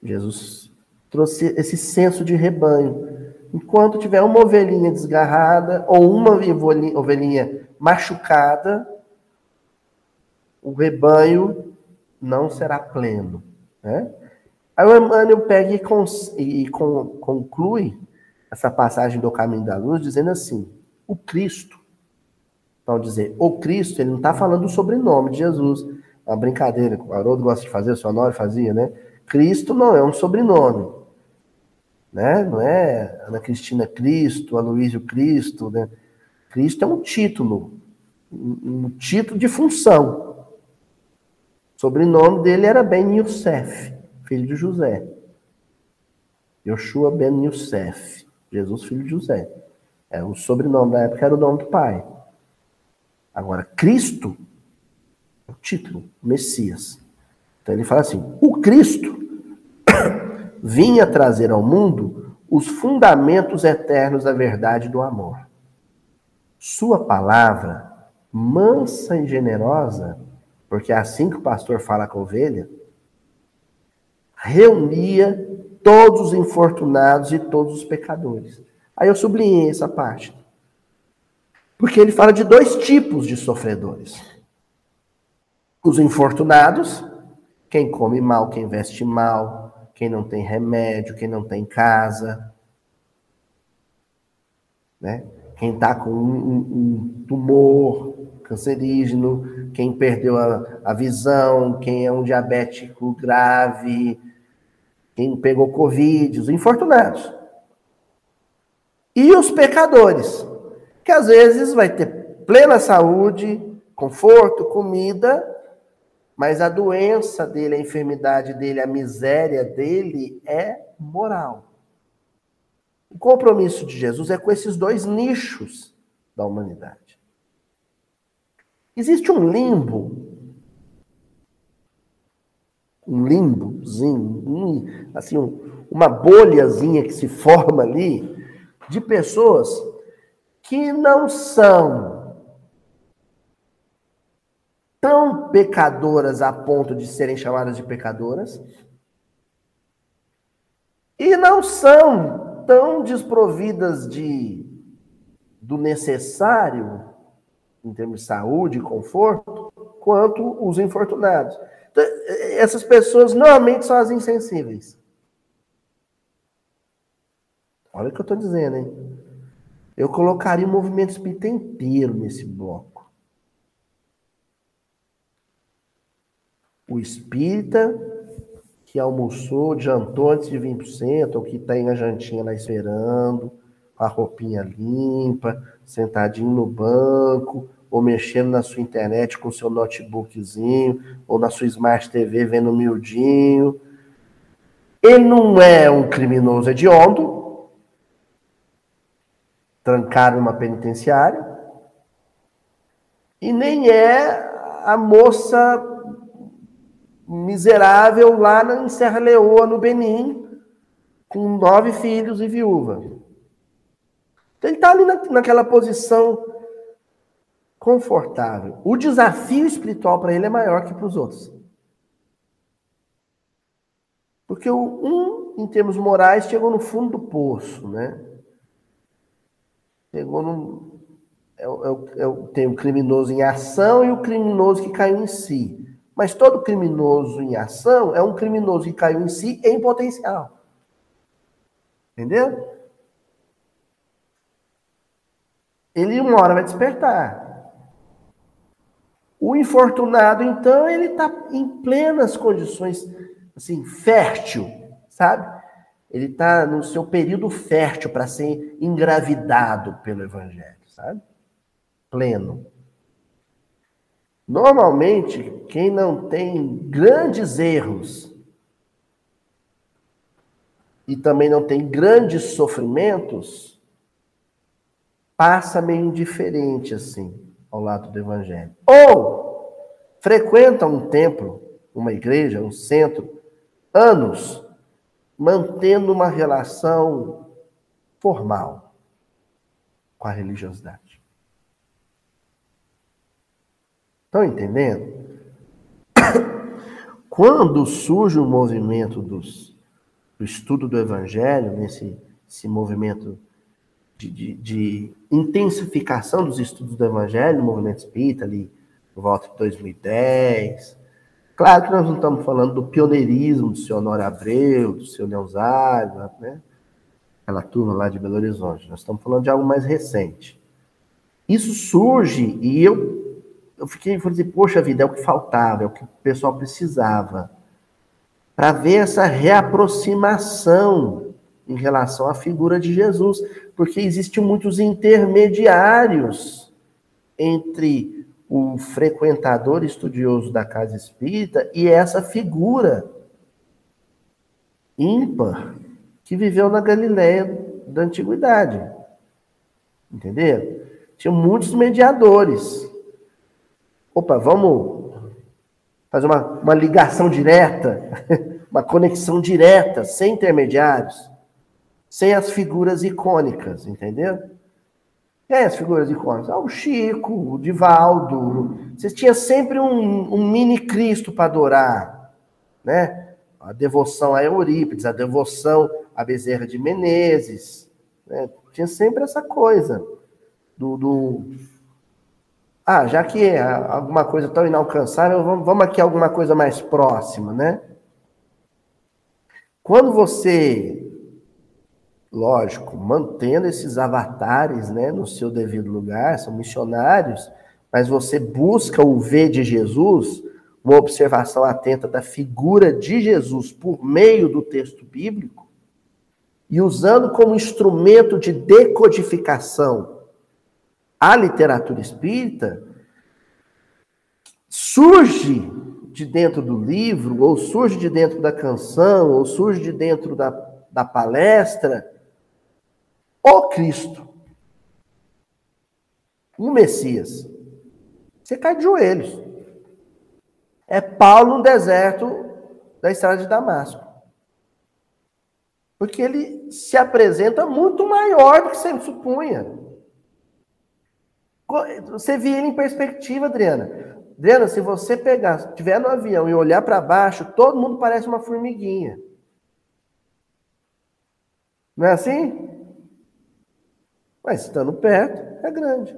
Jesus trouxe esse senso de rebanho. Enquanto tiver uma ovelhinha desgarrada ou uma ovelhinha machucada, o rebanho não será pleno, né? Aí o Emmanuel pega e, cons- e con- conclui essa passagem do Caminho da Luz dizendo assim: o Cristo, então dizer, o Cristo, ele não está falando do sobrenome de Jesus. É uma brincadeira que o Haroldo gosta de fazer, o seu Honório fazia, né? Cristo não é um sobrenome, né? Não é Ana Cristina Cristo, Aloísio Cristo, né? Cristo é um título, um, um título de função. O sobrenome dele era Ben Youssef, filho de José. Yoshua Ben Youssef, Jesus, filho de José. É, o sobrenome da época era o nome do pai. Agora, Cristo é o título, Messias. Então ele fala assim: o Cristo vinha trazer ao mundo os fundamentos eternos da verdade e do amor. Sua palavra, mansa e generosa, porque é assim que o pastor fala com a ovelha, reunia todos os infortunados e todos os pecadores. Aí eu sublinhei essa parte. Porque ele fala de dois tipos de sofredores. Os infortunados, quem come mal, quem veste mal, quem não tem remédio, quem não tem casa, né? Quem está com um, um, um tumor cancerígeno, quem perdeu a, a visão, quem é um diabético grave, quem pegou Covid, os infortunados. E os pecadores, que às vezes vai ter plena saúde, conforto, comida, mas a doença dele, a enfermidade dele, a miséria dele é moral. O compromisso de Jesus é com esses dois nichos da humanidade. Existe um limbo, um limbozinho, um, assim, um, uma bolhazinha que se forma ali de pessoas que não são tão pecadoras a ponto de serem chamadas de pecadoras e não são tão desprovidas de, do necessário em termos de saúde e conforto quanto os infortunados. Então, essas pessoas normalmente são as insensíveis. Olha o que eu estou dizendo, hein? Eu colocaria o movimento espírita inteiro nesse bloco. O espírita que almoçou, jantou antes de vir para o centro, ou que tem a jantinha lá esperando, com a roupinha limpa, sentadinho no banco, ou mexendo na sua internet com o seu notebookzinho, ou na sua Smart T V vendo miudinho. Ele não é um criminoso hediondo, trancado numa penitenciária, e nem é a moça miserável lá em Serra Leoa, no Benin, com nove filhos e viúva. Então ele está ali na, naquela posição confortável. O desafio espiritual para ele é maior que para os outros. Porque o um, em termos morais, chegou no fundo do poço, né? Chegou no... É, é, é, tem o criminoso em ação e o criminoso que caiu em si. Mas todo criminoso em ação é um criminoso que caiu em si em potencial. Entendeu? Ele uma hora vai despertar. O infortunado, então, ele está em plenas condições, assim, fértil, sabe? Ele está no seu período fértil para ser engravidado pelo Evangelho, sabe? Pleno. Normalmente, quem não tem grandes erros e também não tem grandes sofrimentos, passa meio indiferente, assim, ao lado do Evangelho. Ou frequenta um templo, uma igreja, um centro, anos, mantendo uma relação formal com a religiosidade. Estão entendendo? Quando surge o movimento dos do estudo do Evangelho, nesse esse movimento de, de, de intensificação dos estudos do Evangelho, no movimento espírita, ali por volta de dois mil e dez. Claro que nós não estamos falando do pioneirismo do senhor Honório Abreu, do senhor Leonzário, né? Aquela turma lá de Belo Horizonte. Nós estamos falando de algo mais recente. Isso surge e eu, eu fiquei, falei assim, poxa vida, é o que faltava, é o que o pessoal precisava, para ver essa reaproximação em relação à figura de Jesus, porque existiam muitos intermediários entre o frequentador estudioso da casa espírita e essa figura ímpar que viveu na Galileia da antiguidade. Entenderam? Tinha muitos mediadores. Opa, vamos fazer uma, uma ligação direta, uma conexão direta, sem intermediários, sem as figuras icônicas, entendeu? Quem é as figuras icônicas? Ah, o Chico, o Divaldo. Vocês tinham sempre um, um mini Cristo para adorar, né? A devoção a Eurípides, a devoção a Bezerra de Menezes, né? Tinha sempre essa coisa do, do... Ah, já que é alguma coisa tão inalcançável, vamos, vamos aqui a alguma coisa mais próxima, né? Quando você... Lógico, mantendo esses avatares, né, no seu devido lugar, são missionários, mas você busca o ver de Jesus, uma observação atenta da figura de Jesus por meio do texto bíblico, e usando como instrumento de decodificação a literatura espírita, surge de dentro do livro, ou surge de dentro da canção, ou surge de dentro da, da palestra, o Cristo, o Messias. Você cai de joelhos. É Paulo no deserto da estrada de Damasco. Porque ele se apresenta muito maior do que você supunha. Você via ele em perspectiva, Adriana. Adriana, se você pegar, estiver no avião e olhar para baixo, todo mundo parece uma formiguinha. Não é assim? Mas estando perto, é grande.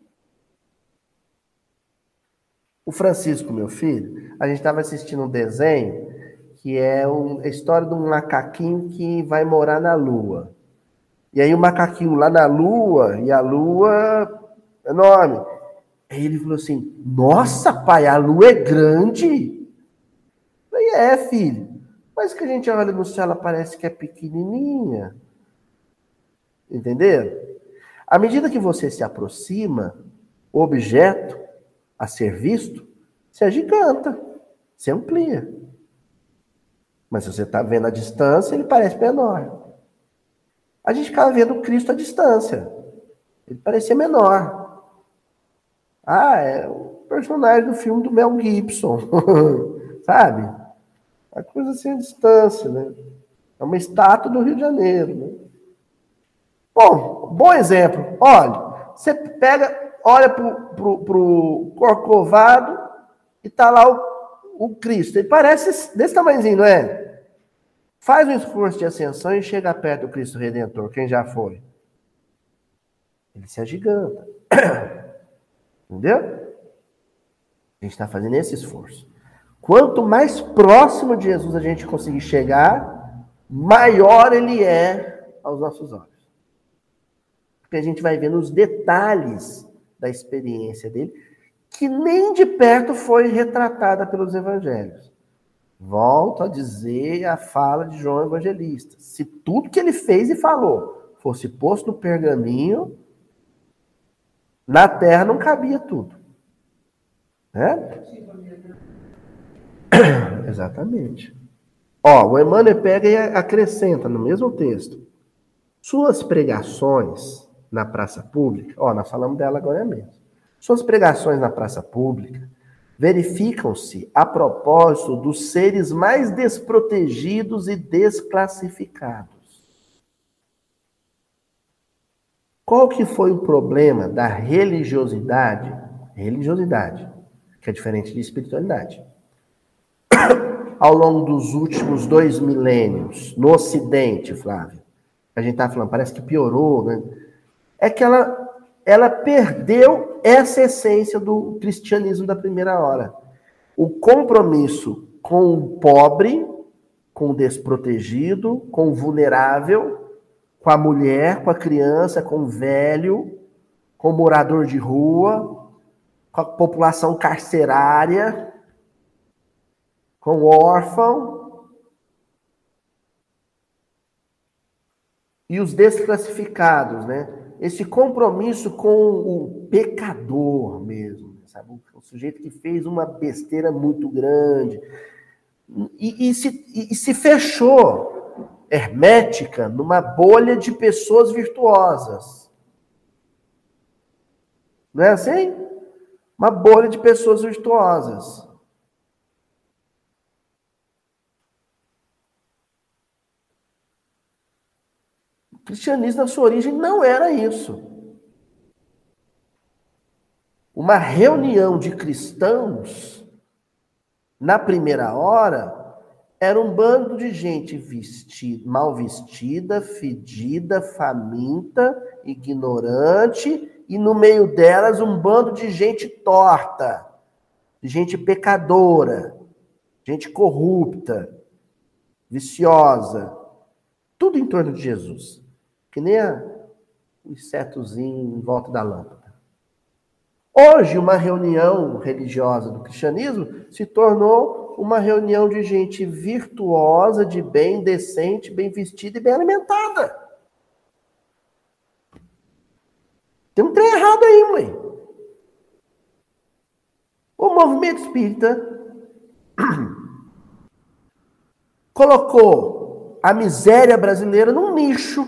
O Francisco, meu filho, a gente estava assistindo um desenho que é um, a história de um macaquinho que vai morar na Lua. E aí o macaquinho lá na Lua, e a Lua é enorme. Aí ele falou assim, nossa, pai, a Lua é grande. Eu falei, é, filho. Mas que a gente olha no céu, ela parece que é pequenininha. Entenderam? À medida que você se aproxima, o objeto a ser visto se agiganta, se amplia. Mas se você está vendo a distância, ele parece menor. A gente ficava vendo Cristo à distância. Ele parecia menor. Ah, é o personagem do filme do Mel Gibson. Sabe? A coisa assim à distância, né? É uma estátua do Rio de Janeiro, né? Bom, bom exemplo. Olha, você pega, olha pro, pro, pro Corcovado e tá lá o, o Cristo. Ele parece desse tamanhozinho, não é? Faz um esforço de ascensão e chega perto do Cristo Redentor. Quem já foi? Ele se agiganta. Entendeu? A gente está fazendo esse esforço. Quanto mais próximo de Jesus a gente conseguir chegar, maior ele é aos nossos olhos. Porque a gente vai vendo os detalhes da experiência dele, que nem de perto foi retratada pelos evangelhos. Volto a dizer a fala de João Evangelista. Se tudo que ele fez e falou fosse posto no pergaminho, na terra não cabia tudo. Né? Exatamente. Ó, o Emmanuel pega e acrescenta no mesmo texto. Suas pregações na praça pública, ó, nós falamos dela agora mesmo. Suas pregações na praça pública verificam-se a propósito dos seres mais desprotegidos e desclassificados. Qual que foi o problema da religiosidade? Religiosidade, que é diferente de espiritualidade. ao longo dos últimos dois milênios, no Ocidente, Flávio? A gente está falando, parece que piorou, né? É que ela, ela perdeu essa essência do cristianismo da primeira hora. O compromisso com o pobre, com o desprotegido, com o vulnerável, com a mulher, com a criança, com o velho, com o morador de rua, com a população carcerária, com o órfão e os desclassificados, né? Esse compromisso com o pecador mesmo, sabe? O sujeito que fez uma besteira muito grande e, e, se, e, e se fechou hermética numa bolha de pessoas virtuosas. Não é assim? Uma bolha de pessoas virtuosas. O cristianismo, na sua origem, não era isso. Uma reunião de cristãos, na primeira hora, era um bando de gente vestida, mal vestida, fedida, faminta, ignorante, e no meio delas um bando de gente torta, de gente pecadora, gente corrupta, viciosa, tudo em torno de Jesus, que nem a, o insetozinho em volta da lâmpada. Hoje, uma reunião religiosa do cristianismo se tornou uma reunião de gente virtuosa, de bem, decente, bem vestida e bem alimentada. Tem um trem errado aí, mãe. O movimento espírita colocou a miséria brasileira num nicho,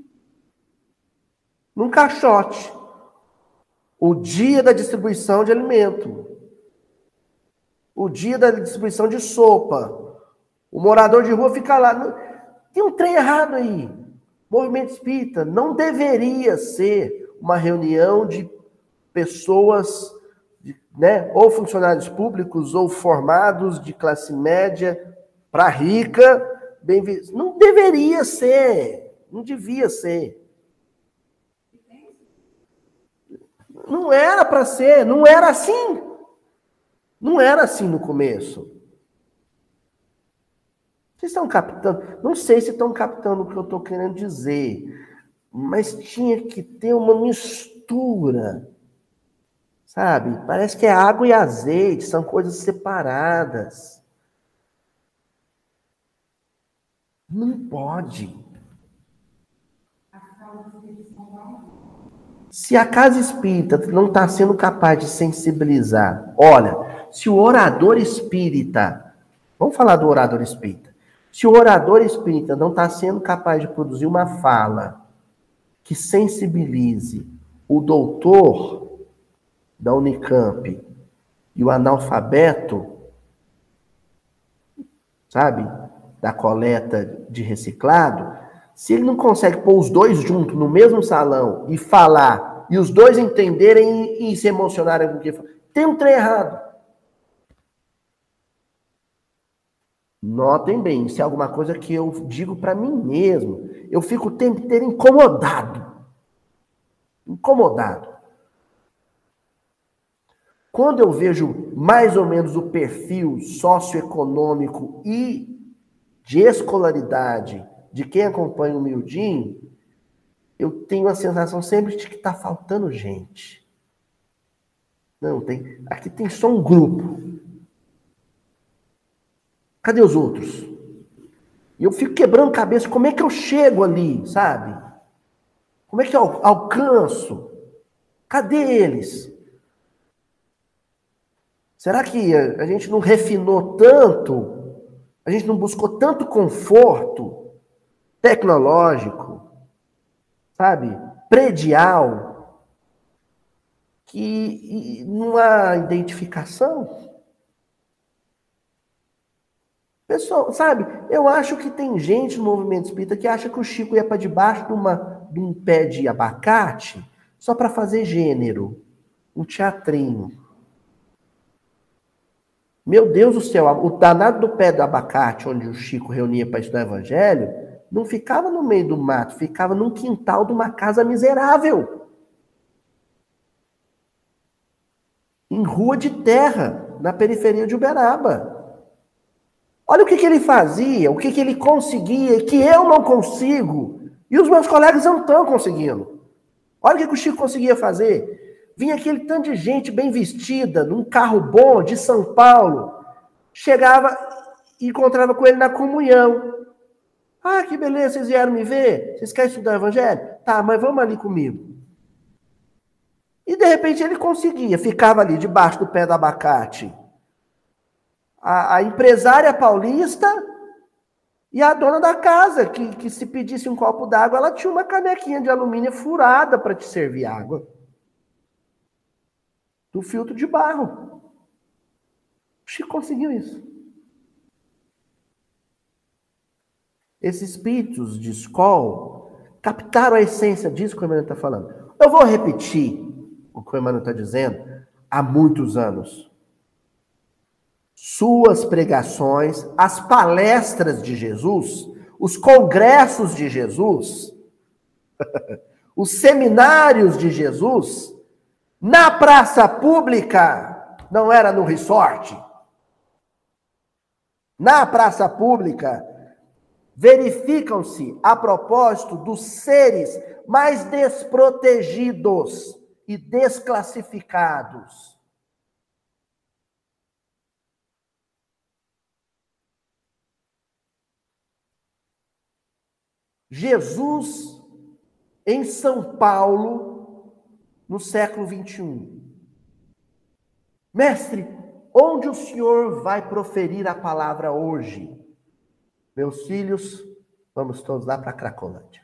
num caixote. O dia da distribuição de alimento. O dia da distribuição de sopa. O morador de rua fica lá. Tem um trem errado aí. O movimento espírita não deveria ser uma reunião de pessoas, né, ou funcionários públicos, ou formados de classe média para rica, bem vistos. Não deveria ser. Não devia ser. Não era para ser, não era assim. Não era assim no começo. Vocês estão captando? Não sei se estão captando o que eu estou querendo dizer, mas tinha que ter uma mistura, sabe? Parece que é água e azeite, são coisas separadas. Não pode. Se a casa espírita não está sendo capaz de sensibilizar, olha, se o orador espírita, vamos falar do orador espírita, se o orador espírita não está sendo capaz de produzir uma fala que sensibilize o doutor da Unicamp e o analfabeto, sabe, da coleta de reciclado, se ele não consegue pôr os dois juntos no mesmo salão e falar, e os dois entenderem e se emocionarem com o que falam, tem um trem errado. Notem bem, isso é alguma coisa que eu digo para mim mesmo. Eu fico o tempo inteiro incomodado. Incomodado. Quando eu vejo mais ou menos o perfil socioeconômico e de escolaridade de quem acompanha o miudinho, eu tenho a sensação sempre de que está faltando gente. Não, tem. Aqui tem só um grupo. Cadê os outros? E eu fico quebrando cabeça, como é que eu chego ali, sabe? Como é que eu alcanço? Cadê eles? Será que a gente não refinou tanto? A gente não buscou tanto conforto tecnológico, sabe, predial, que não há identificação? Pessoal, sabe, eu acho que tem gente no movimento espírita que acha que o Chico ia para debaixo de, uma, de um pé de abacate só para fazer gênero, um teatrinho. Meu Deus do céu, o danado do pé do abacate, onde o Chico reunia para estudar o evangelho, não ficava no meio do mato, ficava num quintal de uma casa miserável. Em rua de terra, na periferia de Uberaba. Olha o que, que ele fazia, o que, que ele conseguia, e que eu não consigo. E os meus colegas não estão conseguindo. Olha o que, que o Chico conseguia fazer. Vinha aquele tanto de gente bem vestida, num carro bom, de São Paulo. Chegava e encontrava com ele na comunhão. Ah, que beleza, vocês vieram me ver? Vocês querem estudar o evangelho? Tá, mas vamos ali comigo. E de repente ele conseguia, ficava ali debaixo do pé do abacate. A, a empresária paulista e a dona da casa, que, que se pedisse um copo d'água, ela tinha uma canequinha de alumínio furada para te servir água. Do filtro de barro. O Chico conseguiu isso. Esses espíritos de escola captaram a essência disso que o Emmanuel está falando. Eu vou repetir o que o Emmanuel está dizendo há muitos anos. Suas pregações, as palestras de Jesus, os congressos de Jesus, os seminários de Jesus, na praça pública, não era no resort. Na praça pública, verificam-se a propósito dos seres mais desprotegidos e desclassificados. Jesus, em São Paulo, no século vinte e um. Mestre, onde o senhor vai proferir a palavra hoje? Meus filhos, vamos todos lá para Cracolândia.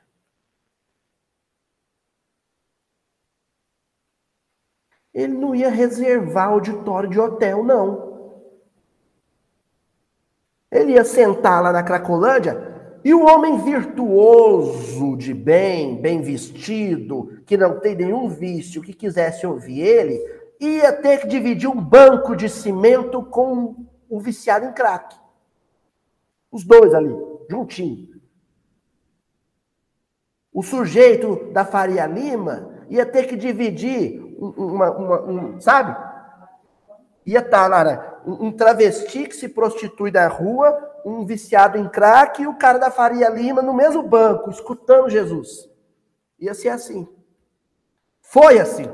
Ele não ia reservar auditório de hotel, não. Ele ia sentar lá na Cracolândia e o homem virtuoso de bem, bem vestido, que não tem nenhum vício, que quisesse ouvir ele, ia ter que dividir um banco de cimento com o viciado em crack. Os dois ali, juntinho. O sujeito da Faria Lima ia ter que dividir, uma, uma, um, sabe? Ia estar lá, né? um, um travesti que se prostitui na rua, um viciado em crack e o cara da Faria Lima no mesmo banco, escutando Jesus. Ia ser assim. Foi assim.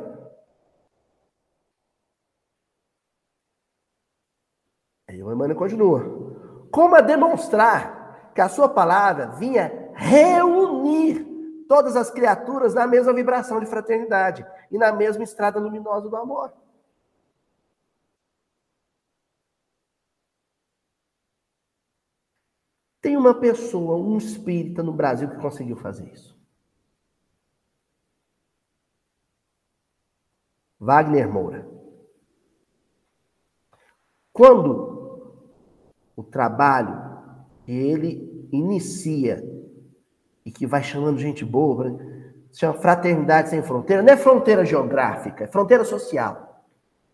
Aí o Emmanuel continua. Como a demonstrar que a sua palavra vinha reunir todas as criaturas na mesma vibração de fraternidade e na mesma estrada luminosa do amor. Tem uma pessoa, um espírita no Brasil que conseguiu fazer isso. Wagner Moura. Quando o trabalho que ele inicia e que vai chamando gente boa, né? Se chama Fraternidade Sem Fronteira, não é fronteira geográfica, é fronteira social.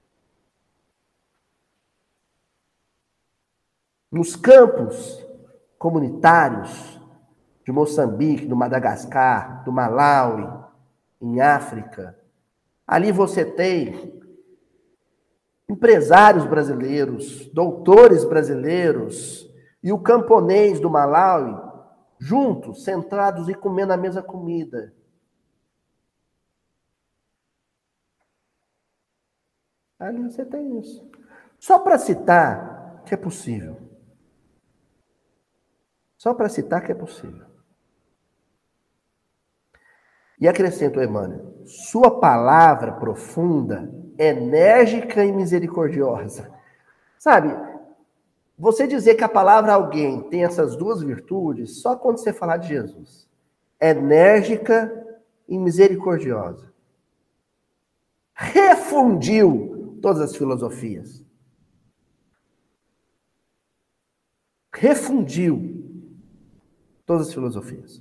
Nos campos comunitários de Moçambique, do Madagascar, do Malawi, em África, ali você tem empresários brasileiros, doutores brasileiros e o camponês do Malawi, juntos, sentados e comendo a mesma comida. Ali você tem isso. Só para citar que é possível. Só para citar que é possível. E acrescenta o Emmanuel, sua palavra profunda, enérgica e misericordiosa. Sabe, você dizer que a palavra alguém tem essas duas virtudes, só quando você falar de Jesus. Enérgica e misericordiosa. Refundiu todas as filosofias. Refundiu todas as filosofias.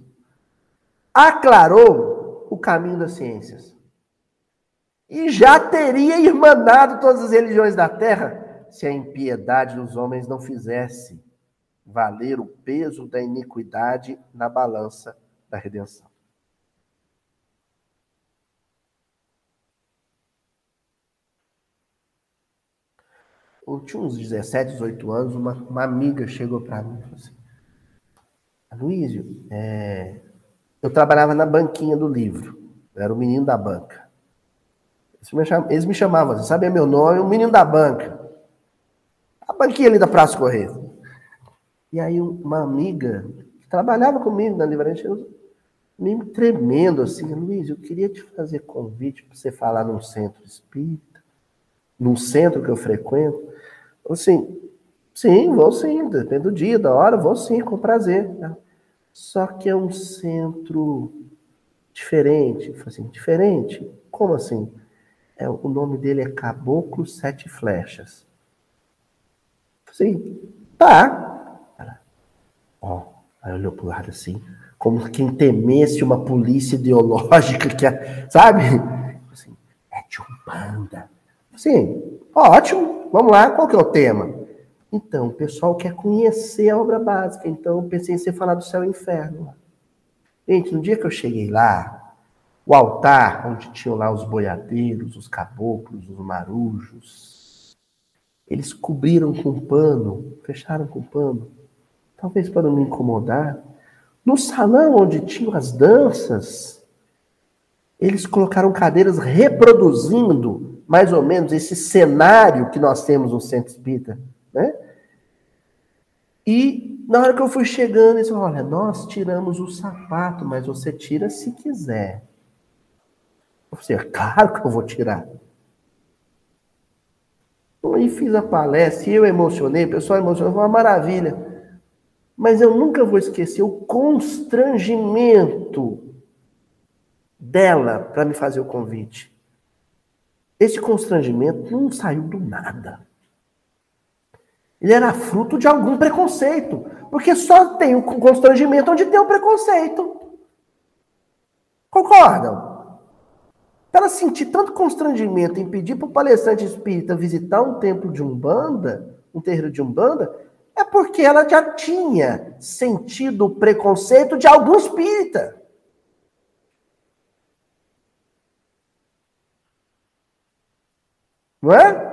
Aclarou o caminho das ciências. E já teria irmanado todas as religiões da Terra se a impiedade dos homens não fizesse valer o peso da iniquidade na balança da redenção. Eu tinha uns dezessete, dezoito anos, uma, uma amiga chegou para mim e falou assim: Aloísio, é... eu trabalhava na banquinha do livro, eu era o menino da banca. Eles me chamavam assim, sabia meu nome, o menino da banca. A banquinha ali da Praça Correia. E aí uma amiga que trabalhava comigo na livraria chegou meio tremendo assim: Luiz, eu queria te fazer convite para você falar num centro espírita, num centro que eu frequento. Assim, sim, vou sim, depende do dia, da hora, vou sim, com prazer. Só que é um centro diferente. Eu falei assim, diferente? Como assim? É, o nome dele é Caboclo Sete Flechas. Assim, tá. Ela, ó, aí olhou pro lado assim, como quem temesse uma polícia ideológica, que é, sabe? Assim, é de Umbanda. Assim, ótimo, vamos lá, qual que é o tema? Então, o pessoal quer conhecer a obra básica, então eu pensei em você falar do céu e inferno. Gente, no dia que eu cheguei lá, o altar, onde tinham lá os boiadeiros, os caboclos, os marujos, eles cobriram com pano, fecharam com pano, talvez para não me incomodar. No salão onde tinham as danças, eles colocaram cadeiras reproduzindo mais ou menos esse cenário que nós temos no Centro Espírita, né? E na hora que eu fui chegando, eles falaram, olha, nós tiramos o sapato, mas você tira se quiser. Eu falei, é claro que eu vou tirar. Aí fiz a palestra, e eu emocionei, o pessoal emocionou, foi uma maravilha. Mas eu nunca vou esquecer o constrangimento dela para me fazer o convite. Esse constrangimento não saiu do nada. Ele era fruto de algum preconceito. Porque só tem o constrangimento onde tem o preconceito. Concordam? Para ela sentir tanto constrangimento em pedir para o palestrante espírita visitar um templo de Umbanda, um terreiro de Umbanda, é porque ela já tinha sentido o preconceito de algum espírita. Não é?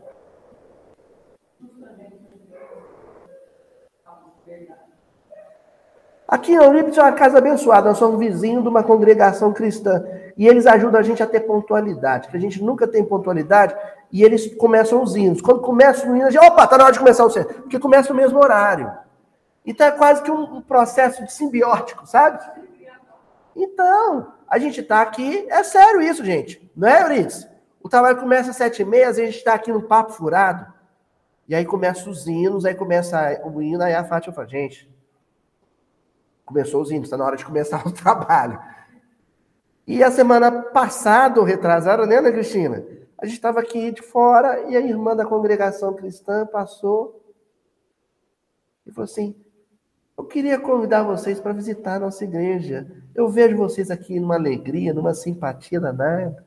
Aqui em Eurípides é uma casa abençoada, nós somos vizinhos de uma congregação cristã. E eles ajudam a gente a ter pontualidade, que a gente nunca tem pontualidade, e eles começam os hinos. Quando começa o hino, a gente, opa, tá na hora de começar o centro, porque começa no mesmo horário. Então é quase que um, um processo de simbiótico, sabe? Então, a gente tá aqui, é sério isso, gente. Não é, Eurípides? O trabalho começa às sete e meia, a gente está aqui no papo furado. E aí começa os hinos, aí começa o hino, aí a Fátima fala, gente, começou os hinos, está na hora de começar o trabalho. E a semana passada, ou retrasada, né, Ana Cristina? A gente estava aqui de fora e a irmã da congregação cristã passou e falou assim, eu queria convidar vocês para visitar a nossa igreja. Eu vejo vocês aqui numa alegria, numa simpatia danada.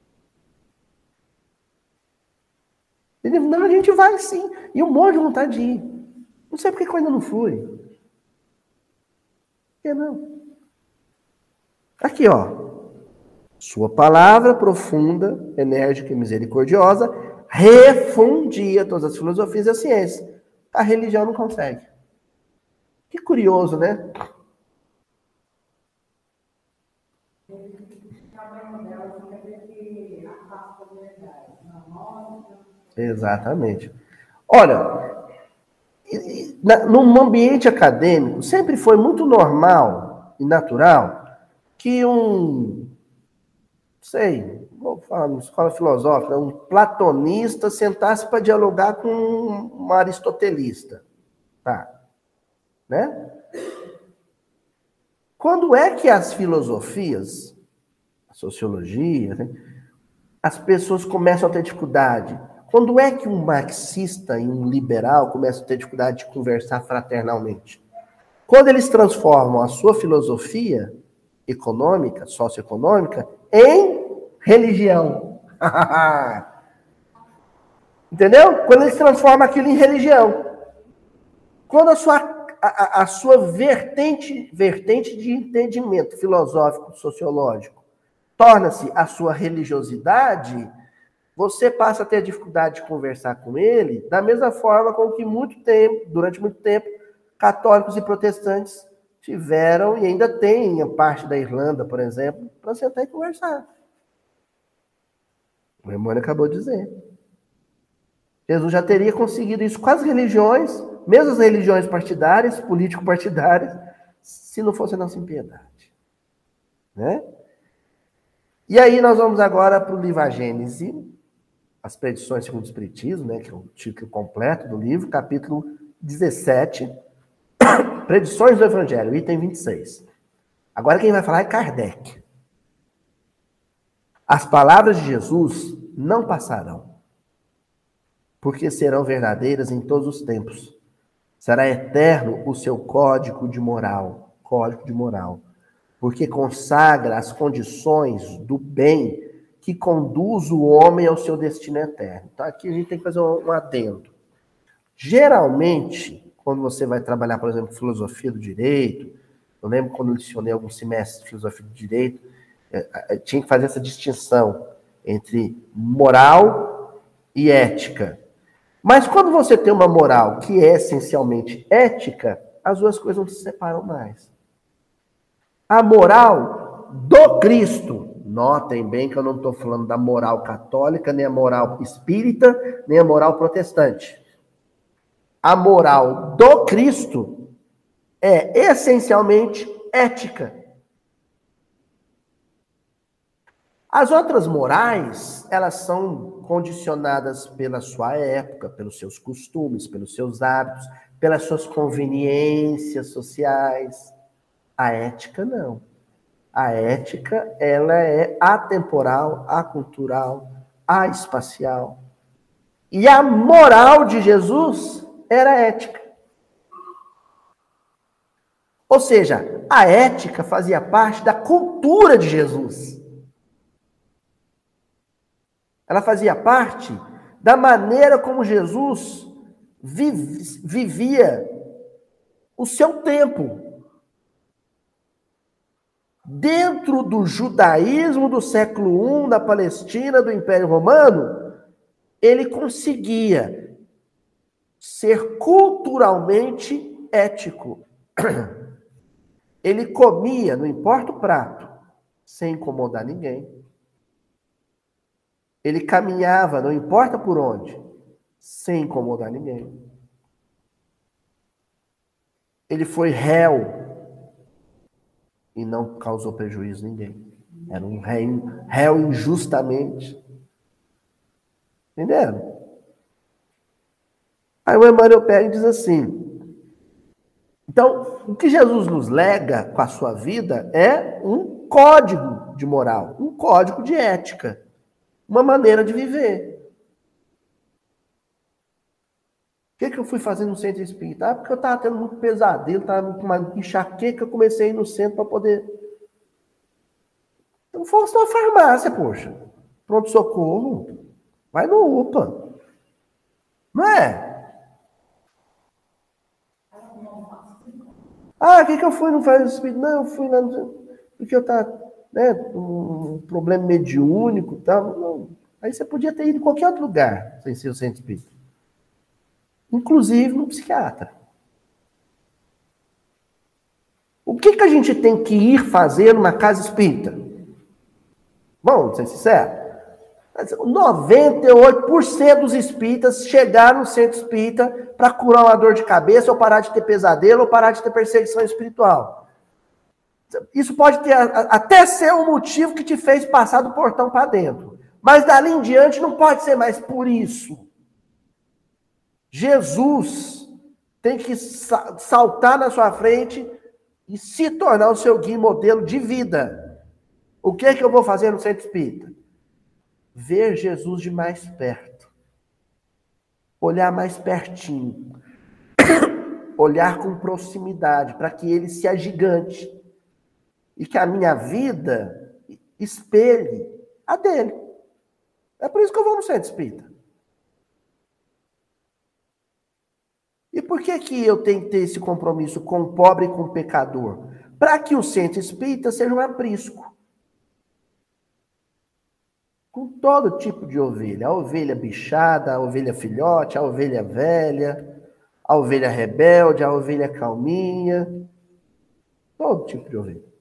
Ele falou, não, a gente vai sim. E um monte de vontade de ir. Não sei porque eu ainda não fui. Por que não? Aqui, ó. Sua palavra profunda, enérgica e misericordiosa refundia todas as filosofias e as ciências. A religião não consegue. Que curioso, né? Exatamente. Olha, num ambiente acadêmico, sempre foi muito normal e natural que um, sei, vou falar numa escola filosófica, um platonista sentasse para dialogar com um aristotelista. Tá? Né? Quando é que as filosofias, a sociologia, né, as pessoas começam a ter dificuldade? Quando é que um marxista e um liberal começam a ter dificuldade de conversar fraternalmente? Quando eles transformam a sua filosofia econômica, socioeconômica, em religião. Entendeu? Quando ele transforma aquilo em religião. Quando a sua, a, a sua vertente, vertente de entendimento filosófico, sociológico, torna-se a sua religiosidade, você passa a ter dificuldade de conversar com ele da mesma forma com que muito tempo, durante muito tempo, católicos e protestantes tiveram e ainda têm, a parte da Irlanda, por exemplo, para sentar e conversar. O Emmanuel acabou de dizer. Jesus já teria conseguido isso com as religiões, mesmo as religiões partidárias, político-partidárias, se não fosse a nossa impiedade. Né? E aí nós vamos agora para o livro A Gênese, As Predições segundo o Espiritismo, né, que é o título completo do livro, capítulo dezessete, Predições do Evangelho, item vinte e seis. Agora quem vai falar é Kardec. As palavras de Jesus não passarão, porque serão verdadeiras em todos os tempos. Será eterno o seu código de moral, código de moral, porque consagra as condições do bem que conduz o homem ao seu destino eterno. Então aqui a gente tem que fazer um, um adendo. Geralmente, quando você vai trabalhar, por exemplo, filosofia do direito, eu lembro quando eu lecionei alguns semestres de filosofia do direito, é, é, tinha que fazer essa distinção entre moral e ética. Mas quando você tem uma moral que é essencialmente ética, as duas coisas não se separam mais. A moral do Cristo, notem bem que eu não estou falando da moral católica, nem a moral espírita, nem a moral protestante. A moral do Cristo é essencialmente ética. As outras morais, elas são condicionadas pela sua época, pelos seus costumes, pelos seus hábitos, pelas suas conveniências sociais. A ética, não. A ética, ela é atemporal, acultural, espacial. E a moral de Jesus era ética. Ou seja, a ética fazia parte da cultura de Jesus. Ela fazia parte da maneira como Jesus vivia o seu tempo. Dentro do judaísmo do século I, da Palestina, do Império Romano, ele conseguia ser culturalmente ético. Ele comia, não importa o prato, sem incomodar ninguém. Ele caminhava, não importa por onde, sem incomodar ninguém. Ele foi réu e não causou prejuízo a ninguém. Era um réu, réu injustamente. Entenderam? Aí o Emmanuel pega e diz assim, então, o que Jesus nos lega com a sua vida é um código de moral, um código de ética, uma maneira de viver. O que, que eu fui fazer no centro espírita? Ah, porque eu estava tendo muito pesadelo, estava com uma enxaqueca, eu comecei a ir no centro para poder... Então, fosse na farmácia, poxa. Pronto-socorro. Vai no U P A. Não é? Ah, o que, que eu fui no Faz Espírito? Não, eu fui lá no... porque eu estava, né, um problema mediúnico e tal. Não. Aí você podia ter ido em qualquer outro lugar, sem ser o centro espírita. Inclusive no psiquiatra. O que, que a gente tem que ir fazer numa casa espírita? Vamos ser sinceros? noventa e oito por cento dos espíritas chegaram no centro espírita para curar uma dor de cabeça, ou parar de ter pesadelo, ou parar de ter perseguição espiritual. Isso pode ter, até ser um motivo que te fez passar do portão para dentro. Mas dali em diante não pode ser mais por isso. Jesus tem que saltar na sua frente e se tornar o seu guia modelo de vida. O que é que eu vou fazer no centro espírita? Ver Jesus de mais perto. Olhar mais pertinho. Olhar com proximidade, para que ele se agigante. E que a minha vida espelhe a dele. É por isso que eu vou no centro espírita. por que que eu tenho que ter esse compromisso com o pobre e com o pecador? Para que o centro espírita seja um aprisco. Com todo tipo de ovelha. A ovelha bichada, a ovelha filhote, a ovelha velha, a ovelha rebelde, a ovelha calminha. Todo tipo de ovelha.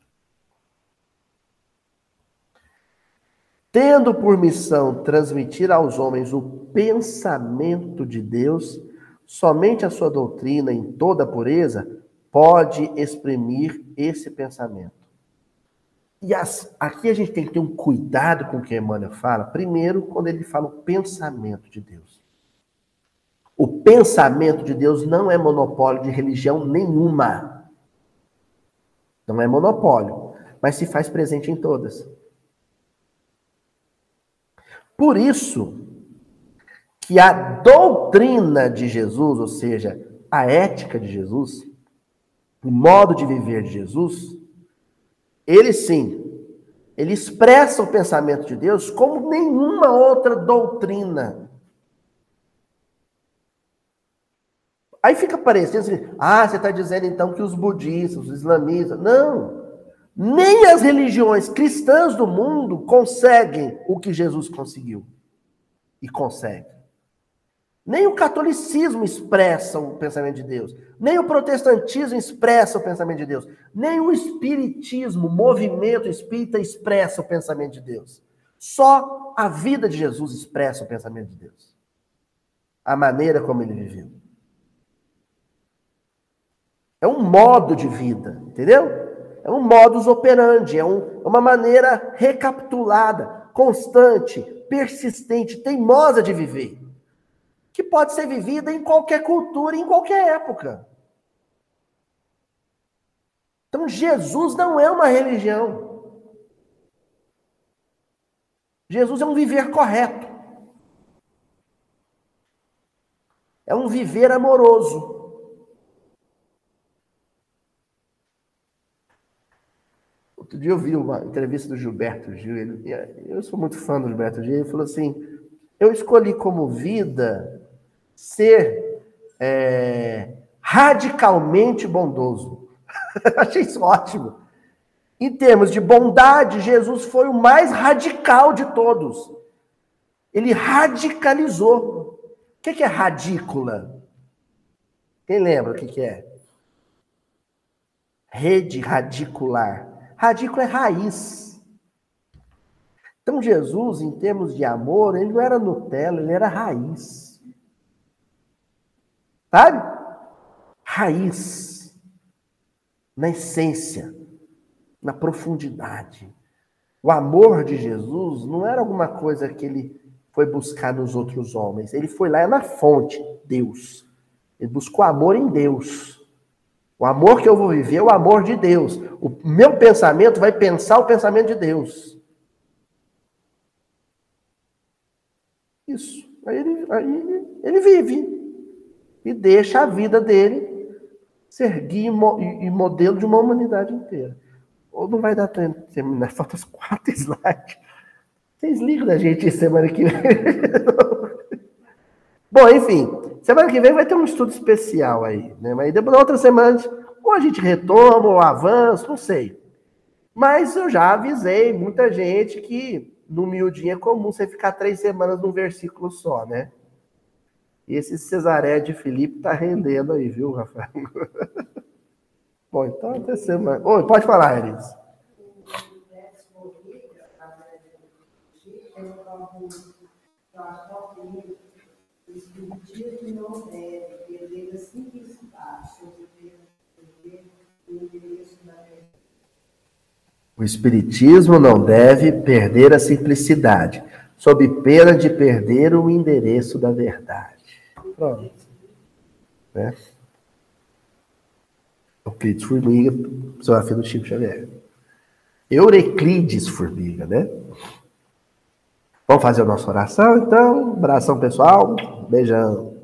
Tendo por missão transmitir aos homens o pensamento de Deus, somente a sua doutrina, em toda a pureza, pode exprimir esse pensamento. E as, aqui a gente tem que ter um cuidado com o que Emmanuel fala. Primeiro, quando ele fala o pensamento de Deus. O pensamento de Deus não é monopólio de religião nenhuma. Não é monopólio, mas se faz presente em todas. Por isso que a doutrina de Jesus, ou seja, a ética de Jesus, o modo de viver de Jesus, ele sim, ele expressa o pensamento de Deus como nenhuma outra doutrina. Aí fica parecendo assim, ah, você está dizendo então que os budistas, os islamistas, não. Nem as religiões cristãs do mundo conseguem o que Jesus conseguiu. E consegue. Nem o catolicismo expressa o pensamento de Deus. Nem o protestantismo expressa o pensamento de Deus. Nem o espiritismo, o movimento espírita expressa o pensamento de Deus. Só a vida de Jesus expressa o pensamento de Deus. A maneira como ele viveu. É um modo de vida, entendeu? É um modus operandi, é um, uma maneira recapitulada, constante, persistente, teimosa de viver. Que pode ser vivida em qualquer cultura, em qualquer época. Então, Jesus não é uma religião. Jesus é um viver correto. É um viver amoroso. Outro dia eu vi uma entrevista do Gilberto Gil, ele, eu sou muito fã do Gilberto Gil, ele falou assim, eu escolhi como vida ser é, radicalmente bondoso. Achei isso ótimo. Em termos de bondade, Jesus foi o mais radical de todos. Ele radicalizou. O que é radícula? Quem lembra o que é? Rede radicular. Radícula é raiz. Então, Jesus, em termos de amor, ele não era Nutella, ele era raiz. Sabe? Raiz. Na essência. Na profundidade. O amor de Jesus não era alguma coisa que ele foi buscar nos outros homens. Ele foi lá na fonte, Deus. Ele buscou amor em Deus. O amor que eu vou viver é o amor de Deus. O meu pensamento vai pensar o pensamento de Deus. Isso. Aí ele, aí ele vive. E deixa a vida dele ser guia e modelo de uma humanidade inteira. Ou não vai dar tempo de terminar. Faltam os quatro slides. Vocês ligam da gente semana que vem. Bom, enfim. Semana que vem vai ter um estudo especial aí, né? Mas depois, na outra semana, ou a gente retoma, ou avança, não sei. Mas eu já avisei muita gente que no miudinho é comum você ficar três semanas num versículo só, né? E esse Cesaré de Filipe tá rendendo aí, viu, Rafael? Bom, então até semana. Oi, pode falar, Elis. O espiritismo não deve perder a simplicidade sobre o endereço da verdade. O espiritismo não deve perder a simplicidade, sob pena de perder o endereço da verdade. Pronto. Né? Euclides Formiga, psicografia do Chico Xavier. Eureclides Formiga, né? Vamos fazer a nossa oração, então? Abração, pessoal. Beijão.